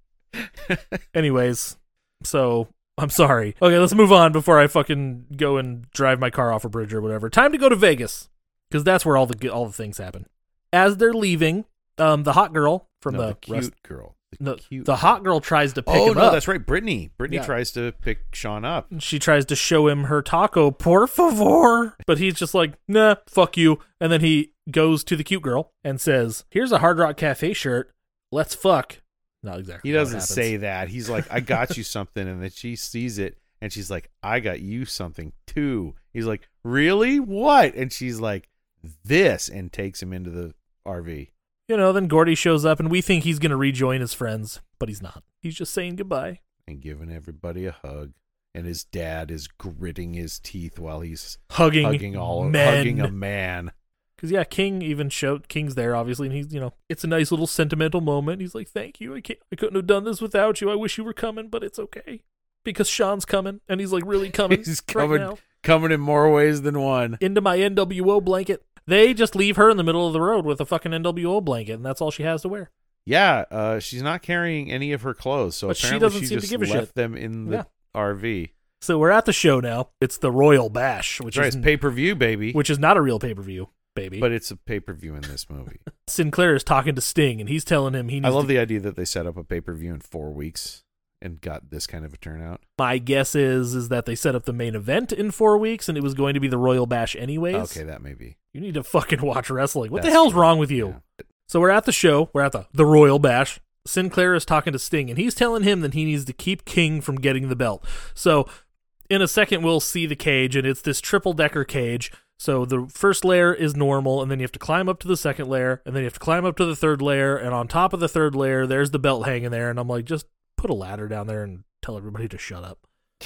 Anyways, so I'm sorry. Okay, let's move on before I fucking go and drive my car off a bridge or whatever. Time to go to Vegas, because that's where all the all the things happen. As they're leaving, um, the hot girl from No, the, the cute rest- girl. The, no, cute the hot girl tries to pick Oh, him no, up. that's right. Brittany. Brittany Yeah. tries to pick Sean up. She tries to show him her taco, por favor. But he's just like, nah, fuck you. And then he goes to the cute girl and says, here's a Hard Rock Cafe shirt. Let's fuck. Not exactly. He how it doesn't happens. say that. He's like, I got you something. And then she sees it and she's like, I got you something too. He's like, really? What? And she's like, this, and takes him into the R V. You know, then Gordy shows up and we think he's going to rejoin his friends, but he's not. He's just saying goodbye. And giving everybody a hug. And his dad is gritting his teeth while he's Hugging, hugging all men. hugging a man. Because, yeah, King even showed, King's there, obviously, and he's, you know, it's a nice little sentimental moment. He's like, thank you. I can't, I couldn't have done this without you. I wish you were coming, but it's okay. Because Sean's coming, and he's like really coming. He's right coming now. coming in more ways than one. Into my N W O blanket. They just leave her in the middle of the road with a fucking N W O blanket, and that's all she has to wear. Yeah, uh, she's not carrying any of her clothes, so But she apparently doesn't she seem to just give a left shit. them in the Yeah. R V. So we're at the show now. It's the Royal Bash, which That's right, is it's pay per view, baby. which is not a real pay per view, baby. But it's a pay per view in this movie. Sinclair is talking to Sting, and he's telling him he needs. I love to, the idea that they set up a pay per view in four weeks and got this kind of a turnout. My guess is is that they set up the main event in four weeks, and it was going to be the Royal Bash anyways. Okay, that may be. You need to fucking watch wrestling. What the That's hell's true. wrong with you? Yeah. So we're at the show. We're at the the Royal Bash. Sinclair is talking to Sting, and he's telling him that he needs to keep King from getting the belt. So in a second, we'll see the cage, and it's this triple decker cage. So the first layer is normal, and then you have to climb up to the second layer, and then you have to climb up to the third layer, and on top of the third layer, there's the belt hanging there. And I'm like, just put a ladder down there and tell everybody to shut up.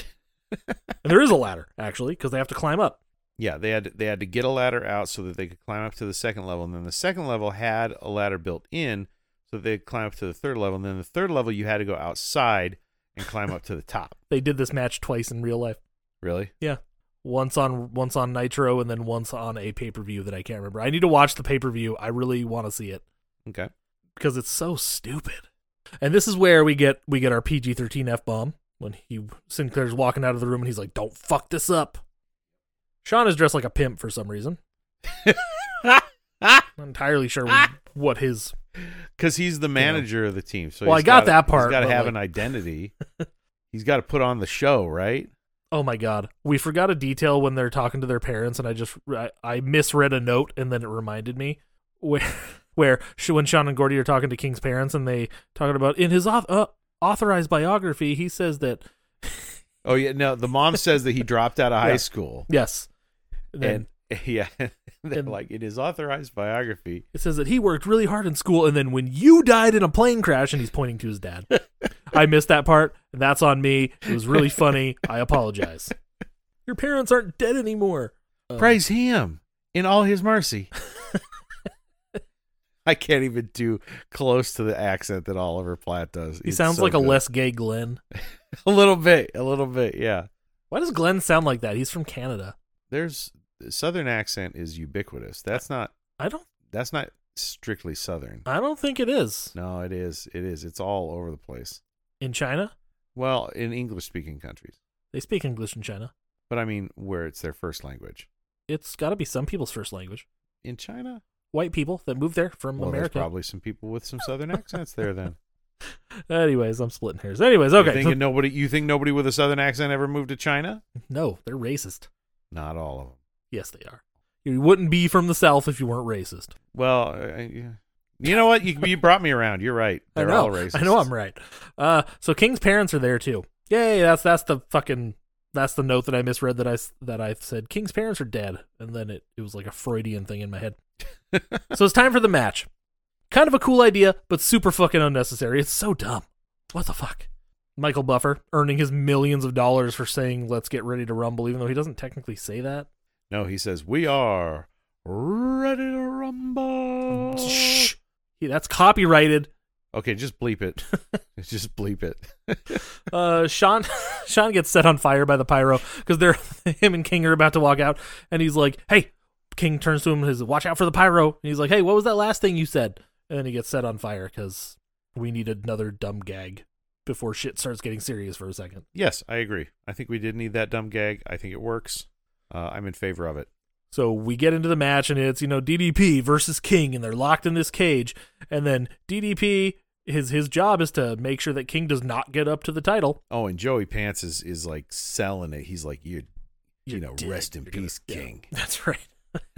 And there is a ladder, actually, because they have to climb up. Yeah, they had to, they had to get a ladder out so that they could climb up to the second level, and then the second level had a ladder built in so that they could climb up to the third level, and then the third level you had to go outside and climb up to the top. They did this match twice in real life. Really? Yeah. Once on once on Nitro and then once on a pay-per-view that I can't remember. I need to watch the pay-per-view. I really want to see it Okay. because it's so stupid. And this is where we get we get our P G thirteen F-bomb when he Sinclair's walking out of the room and he's like, "Don't fuck this up." Sean is dressed like a pimp for some reason. I'm not entirely sure what his Because he's the manager of the team. So Well, he's I got gotta- that part, He's got to but, have like- an identity. He's got to put on the show, right? Oh my god. We forgot a detail when they're talking to their parents, and I just I, I misread a note and then it reminded me where where sh- when Sean and Gordy are talking to King's parents and they talking about in his auth- uh, authorized biography, he says that Oh yeah, no. The mom says that he dropped out of high Yeah. school, yes. And then and yeah, they're and- like, it is authorized biography. it says that he worked really hard in school, and then when you died in a plane crash, and he's pointing to his dad. I missed that part, and that's on me. It was really funny. I apologize. Your parents aren't dead anymore. Um, Praise him in all his mercy. I can't even do close to the accent that Oliver Platt does. He It's sounds so like a good. less gay Glenn. a little bit, a little bit, yeah. Why does Glenn sound like that? He's from Canada. There's Southern accent is ubiquitous. That's not I don't. that's not strictly Southern. I don't think it is. No, it is. It is. It's all over the place. In China, Well, in English speaking countries. they speak English in China. But I mean where it's their first language. It's got to be some people's first language. in China? White people that moved there from Well, there's America. probably some people with some southern accents there then. Anyways, I'm splitting hairs. Anyways, okay. You think nobody? You think nobody with a southern accent ever moved to China? No, they're racist. Not all of them. Yes, they are. You wouldn't be from the South if you weren't racist. Well, uh, yeah. You know what? You you brought me around. You're right. They're I know. all racist. I know I'm right. Uh, so King's parents are there too. Yay! That's that's the fucking that's the note that I misread that I that I said King's parents are dead, and then it it was like a Freudian thing in my head. So it's time for the match. Kind of a cool idea, but super fucking unnecessary. It's so dumb. What the fuck? Michael Buffer earning his millions of dollars for saying "Let's get ready to rumble," even though he doesn't technically say that. No, he says we are ready to rumble. Shh. Yeah, that's copyrighted. Okay, just bleep it. Just bleep it. uh, Sean, Sean gets set on fire by the pyro because they're him and King are about to walk out, and he's like, "Hey." King turns to him and says, "Watch out for the pyro." And he's like, "Hey, what was that last thing you said?" And then he gets set on fire because we need another dumb gag before shit starts getting serious for a second. Yes, I agree. I think we did need that dumb gag. I think it works. Uh, I'm in favor of it. So we get into the match, and it's, you know, D D P versus King, and they're locked in this cage. And then D D P, his his job is to make sure that King does not get up to the title. Oh, and Joey Pants is, is like selling it. He's like, you, you You're know, dead. rest in You're peace, gonna- yeah, King. that's right.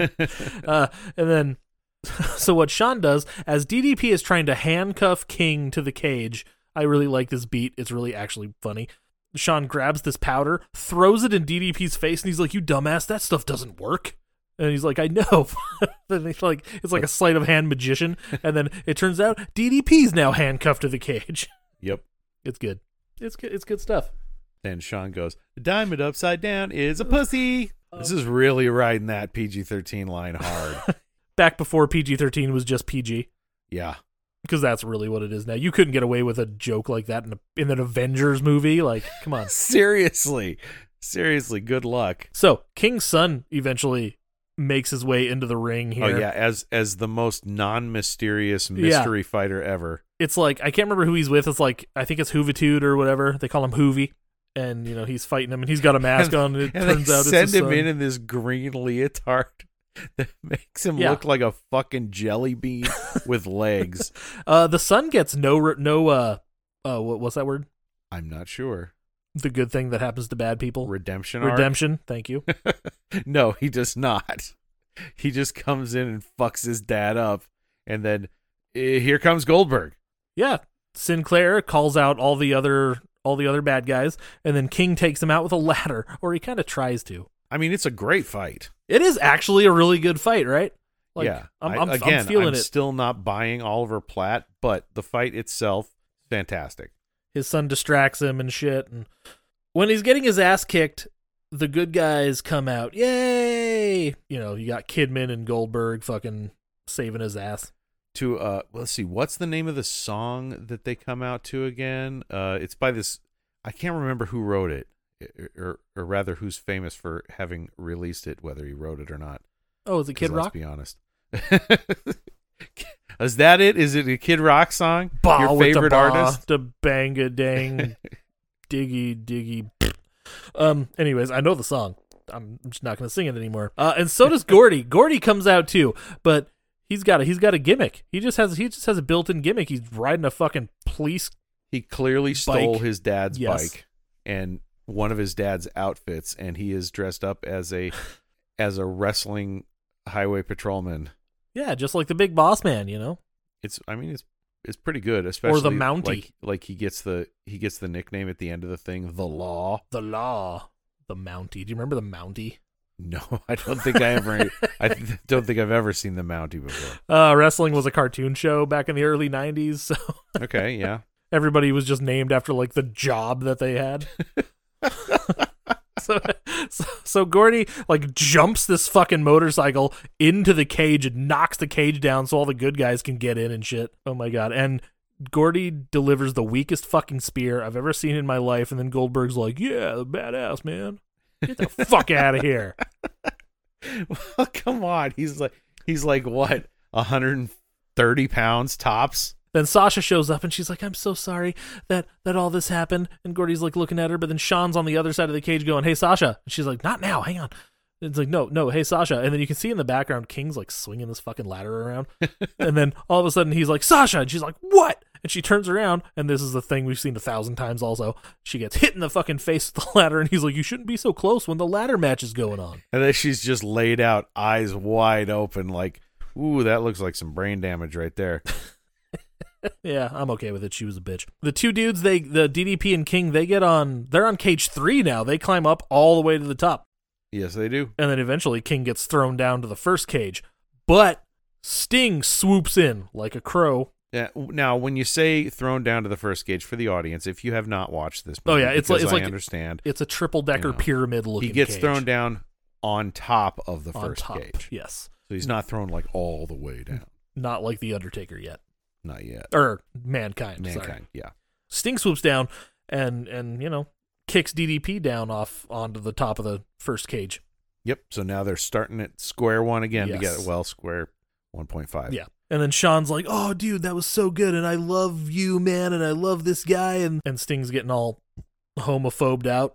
uh, and then, so what Sean does, as D D P is trying to handcuff King to the cage, I really like this beat. It's really actually funny. Sean grabs this powder, throws it in D D P's face, and he's like, "You dumbass, that stuff doesn't work." And he's like, "I know." And he's like, it's like a sleight of hand magician. And then it turns out D D P's now handcuffed to the cage. Yep. It's good. It's good. It's good stuff. Then Sean goes, "Diamond upside down is a pussy." This is really riding that P G thirteen line hard. Back before P G thirteen was just P G. Yeah. Because that's really what it is now. You couldn't get away with a joke like that in, a, in an Avengers movie. Like, come on. Seriously. Seriously, good luck. So, King's son eventually makes his way into the ring here. Oh, yeah, as as the most non-mysterious mystery Yeah. fighter ever. It's like, I can't remember who he's with. It's like, I think it's Hoovitude or whatever. They call him Hoovy. And, you know, he's fighting him, and he's got a mask and, on, and it and turns they out send it's his him son. in in this green leotard that makes him Yeah. look like a fucking jelly bean with legs. Uh, the son gets no, re- no, uh, uh, what, what's that word? I'm not sure. The good thing that happens to bad people. Redemption arc? Redemption. Thank you. No, he does not. He just comes in and fucks his dad up, and then eh, here comes Goldberg. Yeah. Sinclair calls out all the other all the other bad guys, and then King takes him out with a ladder, or he kind of tries to. I mean, it's a great fight. It is actually a really good fight, right? Like, yeah. I'm, I- I'm, again, I'm feeling I'm it. still not buying Oliver Platt, but the fight itself, fantastic. His son distracts him and shit, and when he's getting his ass kicked, the good guys come out. Yay! You know, you got Kidman and Goldberg fucking saving his ass. To uh, let's see, what's the name of the song that they come out to again? Uh, it's by this. I can't remember who wrote it, or or rather, who's famous for having released it, whether he wrote it or not. Oh, is it Kid 'Cause Rock? Let's be honest. Is that it? Is it a Kid Rock song? Bah Your with favorite the bah, artist? The banga dang, diggy diggy. Um. Anyways, I know the song. I'm just not going to sing it anymore. Uh, and so does Gordy. Gordy comes out too, but he's got a he's got a gimmick. He just has he just has a built-in gimmick. He's riding a fucking police. He clearly stole Bike. his dad's Yes. bike and one of his dad's outfits, and he is dressed up as a as a wrestling highway patrolman. Yeah, just like the Big Boss Man, you know. It's I mean it's it's pretty good, especially the Mountie. Like, like he gets the he gets the nickname at the end of the thing, the Law. The Law, the Mountie. Do you remember the Mountie? No, I don't think I ever. I th- don't think I've ever seen the Mountie before. Uh, wrestling was a cartoon show back in the early nineties, so Okay, yeah. everybody was just named after like the job that they had. so, so, so Gordy like jumps this fucking motorcycle into the cage and knocks the cage down so all the good guys can get in and shit. Oh my god! And Gordy delivers the weakest fucking spear I've ever seen in my life, and then Goldberg's like, "Yeah, badass man, get the fuck out of here." Well, come on. He's like he's like what, one hundred thirty pounds tops. Then Sasha shows up and she's like, "I'm so sorry that that all this happened." And Gordy's like looking at her, but then Sean's on the other side of the cage going, "Hey, Sasha." And she's like, "Not now, hang on." It's like, no, no, hey, Sasha. And then you can see in the background, King's like swinging this fucking ladder around. And then all of a sudden he's like, Sasha. And she's like, what? And she turns around, and this is the thing we've seen a thousand times also. She gets hit in the fucking face with the ladder, and he's like, you shouldn't be so close when the ladder match is going on. And then she's just laid out, eyes wide open, like, ooh, that looks like some brain damage right there. Yeah, I'm okay with it. She was a bitch. The two dudes, they the D D P and King, they get on, they're on cage three now. They climb up all the way to the top. Yes, they do. And then eventually King gets thrown down to the first cage. But Sting swoops in like a crow. Yeah. Now, when you say thrown down to the first cage, for the audience, if you have not watched this movie, oh yeah, it's like it's I like understand. It's a triple decker you know, pyramid looking. He gets cage. thrown down on top of the on first top, cage. Yes. So he's not thrown like all the way down. Not like the Undertaker yet. Not yet. Or Mankind. Mankind. Sorry. Yeah. Sting swoops down and and you know kicks D D P down off onto the top of the first cage. Yep. So now they're starting at square one again Yes. to get well square one point five. Yeah. And then Sean's like, oh, dude, that was so good. And I love you, man. And I love this guy. And, and Sting's getting all homophobed out.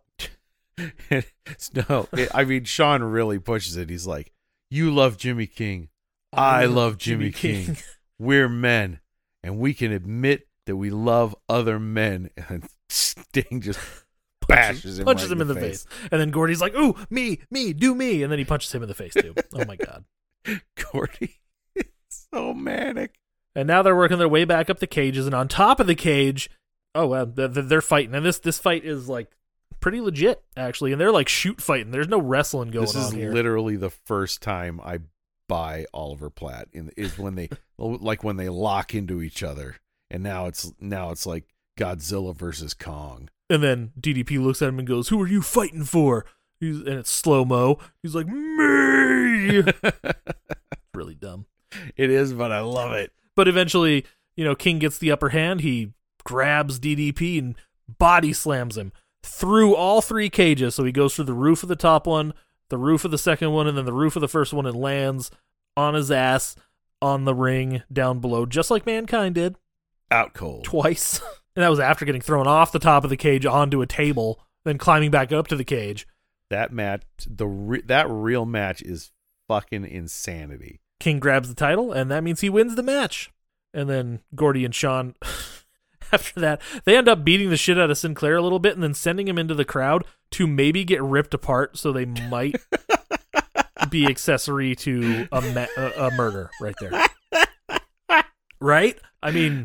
No, it, I mean, Sean really pushes it. He's like, you love Jimmy King. I, I love Jimmy, Jimmy King. King. We're men. And we can admit that we love other men. And Sting just bashes him, punches right him in the, the face. face. And then Gordy's like, ooh, me, me, do me. And then he punches him in the face, too. Oh, my God. Gordy. So manic. And now they're working their way back up the cages, and on top of the cage, oh, well, they're fighting. And this this fight is like pretty legit, actually. And they're like shoot fighting. There's no wrestling going on here. This is literally the first time I buy Oliver Platt. In is when they like when they lock into each other, and now it's now it's like Godzilla versus Kong. And then D D P looks at him and goes, "Who are you fighting for?" He's, and it's slow mo. He's like, "Me." Really dumb. It is, but I love it. But eventually, you know, King gets the upper hand. He grabs D D P and body slams him through all three cages. So he goes through the roof of the top one, the roof of the second one, and then the roof of the first one, and lands on his ass on the ring down below, just like Mankind did. Out cold. Twice. And that was after getting thrown off the top of the cage onto a table, then climbing back up to the cage. That match, the re- that real match is fucking insanity. King grabs the title, and that means he wins the match. And then Gordy and Sean, after that, they end up beating the shit out of Sinclair a little bit and then sending him into the crowd to maybe get ripped apart so they might be accessory to a, ma- a, a murder right there. Right? I mean...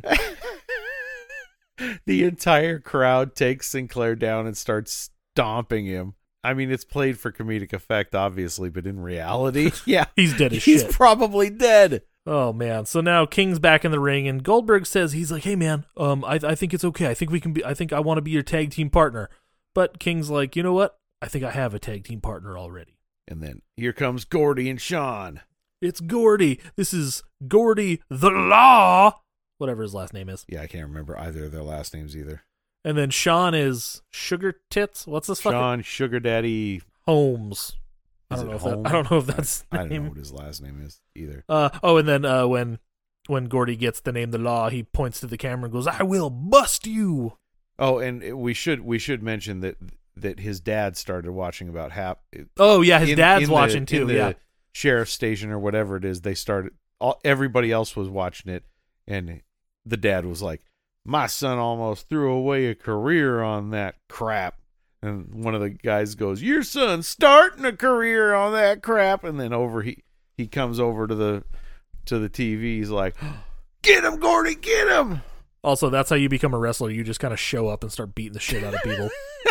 The entire crowd takes Sinclair down and starts stomping him. I mean, it's played for comedic effect, obviously, but in reality, yeah, he's dead as he's shit. He's probably dead. Oh man! So now King's back in the ring, and Goldberg says he's like, "Hey man, um, I I think it's okay. I think we can be. I think I want to be your tag team partner." But King's like, "You know what? I think I have a tag team partner already." And then here comes Gordy and Sean. It's Gordy. This is Gordy the Law, whatever his last name is. Yeah, I can't remember either of their last names either. And then Sean is Sugar Tits. What's this fucking? Sean Sugar Daddy Holmes. I don't know if that, I don't know if that's. I, I don't know what his last name is either. Uh oh, and then uh, when when Gordy gets the name the Law, he points to the camera and goes, "I will bust you." Oh, and we should we should mention that that his dad started watching about half. Oh yeah, his in, dad's in watching the, too. In the yeah, sheriff's station or whatever it is. They started. All, everybody else was watching it, and the dad was like, "My son almost threw away a career on that crap." And one of the guys goes, "Your son's starting a career on that crap." And then over he he comes over to the to the T V. He's like, "Get him, Gordy, get him!" Also, that's how you become a wrestler. You just kind of show up and start beating the shit out of people.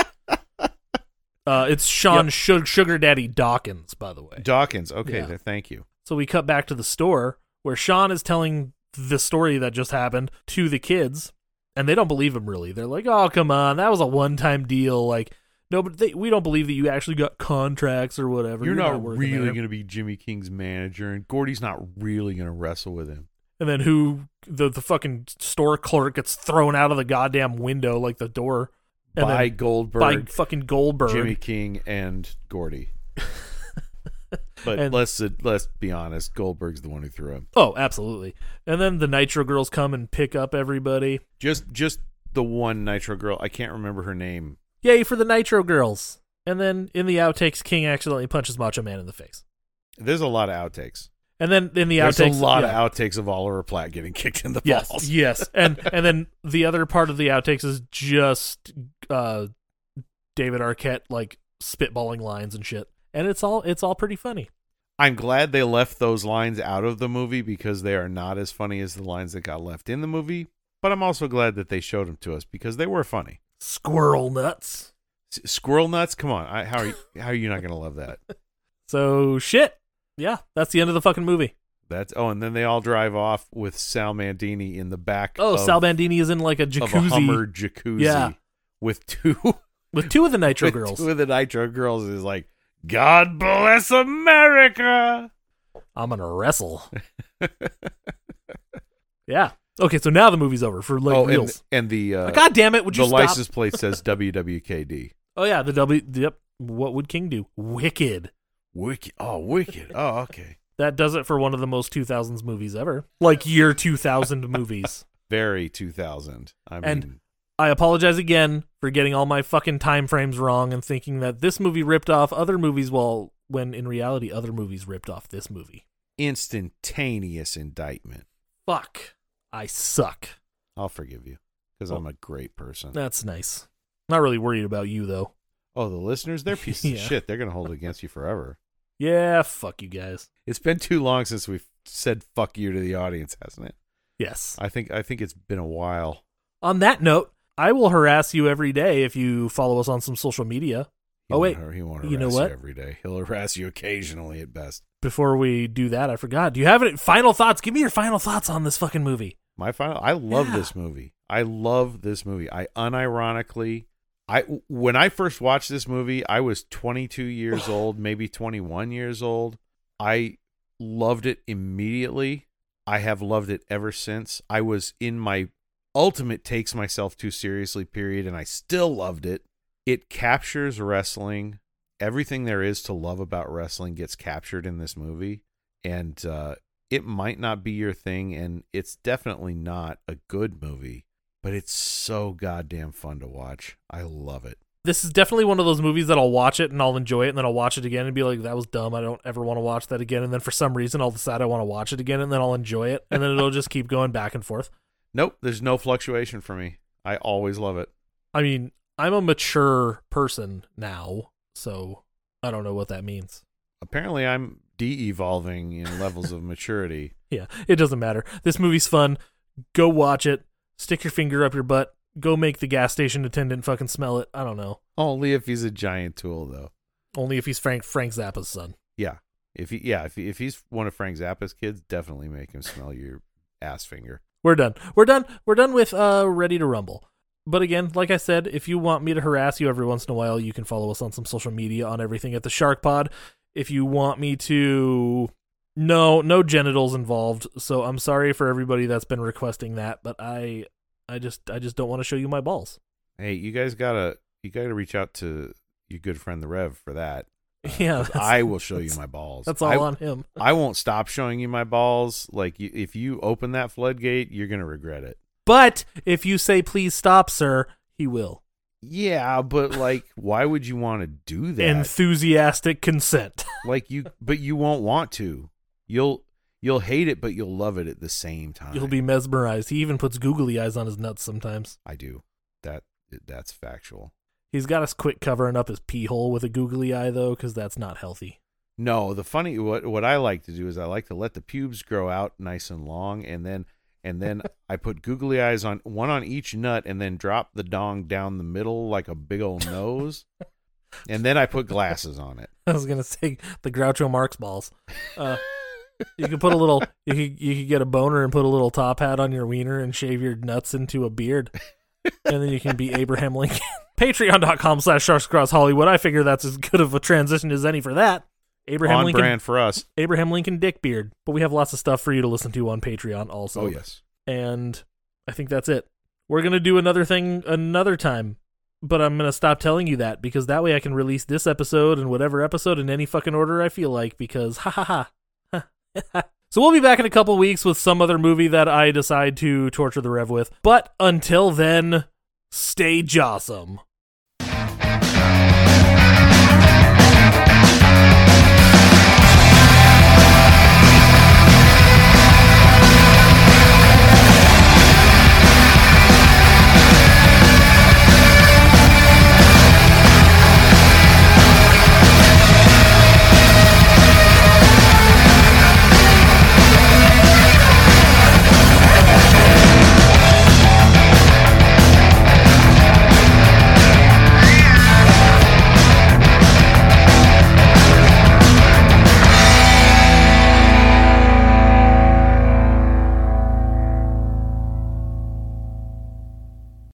uh, it's Sean yep. Sugar Daddy Dawkins, by the way. Dawkins. Okay, yeah. Thank you. So we cut back to the store where Sean is telling the story that just happened to the kids. And they don't believe him, really. They're like, "Oh, come on, that was a one-time deal. Like, no, but they, we don't believe that you actually got contracts or whatever. You're, You're not, not really going to be Jimmy King's manager, and Gordy's not really going to wrestle with him." And then who the the fucking store clerk gets thrown out of the goddamn window, like the door, and by Goldberg, by fucking Goldberg, Jimmy King, and Gordy. But and, let's let's be honest, Goldberg's the one who threw him. Oh, absolutely. And then the Nitro Girls come and pick up everybody. Just just the one Nitro Girl. I can't remember her name. Yay for the Nitro Girls. And then in the outtakes, King accidentally punches Macho Man in the face. There's a lot of outtakes. And then in the There's outtakes, a lot yeah. of outtakes of Oliver Platt getting kicked in the yes, balls. Yes, and and then the other part of the outtakes is just uh, David Arquette like spitballing lines and shit, and it's all it's all pretty funny. I'm glad they left those lines out of the movie because they are not as funny as the lines that got left in the movie. But I'm also glad that they showed them to us because they were funny. Squirrel nuts. S- squirrel nuts? Come on. I, how are you, how are you not going to love that? So shit. Yeah, that's the end of the fucking movie. That's oh, and then they all drive off with Sal Mandini in the back. Oh, of, Sal Bandini is in like a jacuzzi. Of a Hummer jacuzzi. Yeah. With two with two of the Nitro with girls. Two of the Nitro girls is like, God bless America. I'm gonna wrestle. Yeah. Okay, so now the movie's over for like oh, reals. And, and the uh, God damn it! Would you the stop? license plate says W W K D. Oh yeah, the W. Yep. What would King do? Wicked. Wicked. Oh, wicked. Oh, okay. That does it for one of the most two thousands movies ever. Like year two thousand movies. Very two thousand. I mean, and I apologize again for getting all my fucking time frames wrong and thinking that this movie ripped off other movies, while when in reality other movies ripped off this movie. Instantaneous indictment. Fuck. I suck. I'll forgive you because Oh. I'm a great person. That's nice. Not really worried about you though. Oh, the listeners, they're pieces of Yeah. shit. They're going to hold it against you forever. Yeah, fuck you guys. It's been too long since we've said fuck you to the audience, hasn't it? Yes. I think I think it's been a while. On that note, I will harass you every day if you follow us on some social media. He oh won't wait, har- he won't harass you know what? every day. He'll harass you occasionally at best. Before we do that, I forgot. Do you have any final thoughts? Give me your final thoughts on this fucking movie. My final I love Yeah. this movie. I love this movie. I unironically I when I first watched this movie, I was twenty-two years old, maybe twenty-one years old. I loved it immediately. I have loved it ever since. I was in my ultimate takes myself too seriously period, and I still loved it. It captures wrestling. Everything there is to love about wrestling gets captured in this movie, and uh, it might not be your thing, and it's definitely not a good movie, but it's so goddamn fun to watch. I love it. This is definitely one of those movies that I'll watch it and I'll enjoy it, and then I'll watch it again and be like, that was dumb. I don't ever want to watch that again. And then for some reason, I'll decide I want to watch it again, and then I'll enjoy it, and then it'll just keep going back and forth. Nope, there's no fluctuation for me. I always love it. I mean, I'm a mature person now, so I don't know what that means. Apparently, I'm de-evolving in levels of maturity. Yeah, it doesn't matter. This movie's fun. Go watch it. Stick your finger up your butt. Go make the gas station attendant fucking smell it. I don't know. Only if he's a giant tool, though. Only if he's Frank Frank Zappa's son. Yeah, if he, yeah, if he, if he's one of Frank Zappa's kids, definitely make him smell your ass finger. We're done. We're done. We're done with uh Ready to Rumble. But again, like I said, if you want me to harass you every once in a while, you can follow us on some social media on everything at the Shark Pod. If you want me to, no, no genitals involved. So I'm sorry for everybody that's been requesting that, but I, I just, I just don't want to show you my balls. Hey, you guys gotta, you gotta reach out to your good friend the Rev for that. Yeah, 'Cause I will show you my balls. That's all I, on him. I won't stop showing you my balls. Like, you, if you open that floodgate, you're gonna regret it. But if you say, please stop, sir, he will. Yeah, but like, why would you want to do that? Enthusiastic consent. Like you, but you won't want to. You'll, you'll hate it, but you'll love it at the same time. You'll be mesmerized. He even puts googly eyes on his nuts sometimes. I do. That, that's factual. He's got us quit covering up his pee hole with a googly eye, though, because that's not healthy. No, the funny, what, what I like to do is I like to let the pubes grow out nice and long, and then, and then I put googly eyes on one on each nut, and then drop the dong down the middle like a big old nose. And then I put glasses on it. I was gonna say the Groucho Marx balls. Uh, you could put a little. You could you could get a boner and put a little top hat on your wiener and shave your nuts into a beard, and then you can be Abraham Lincoln. Patreon.com slash Sharks Across Hollywood. I figure that's as good of a transition as any for that. Abraham On Lincoln, brand for us. Abraham Lincoln Dick Beard. But we have lots of stuff for you to listen to on Patreon also. Oh yes. And I think that's it. We're gonna do another thing another time. But I'm going to stop telling you that, because that way I can release this episode and whatever episode in any fucking order I feel like, because ha ha ha. So we'll be back in a couple weeks with some other movie that I decide to torture the Rev with. But until then, stay jawsome.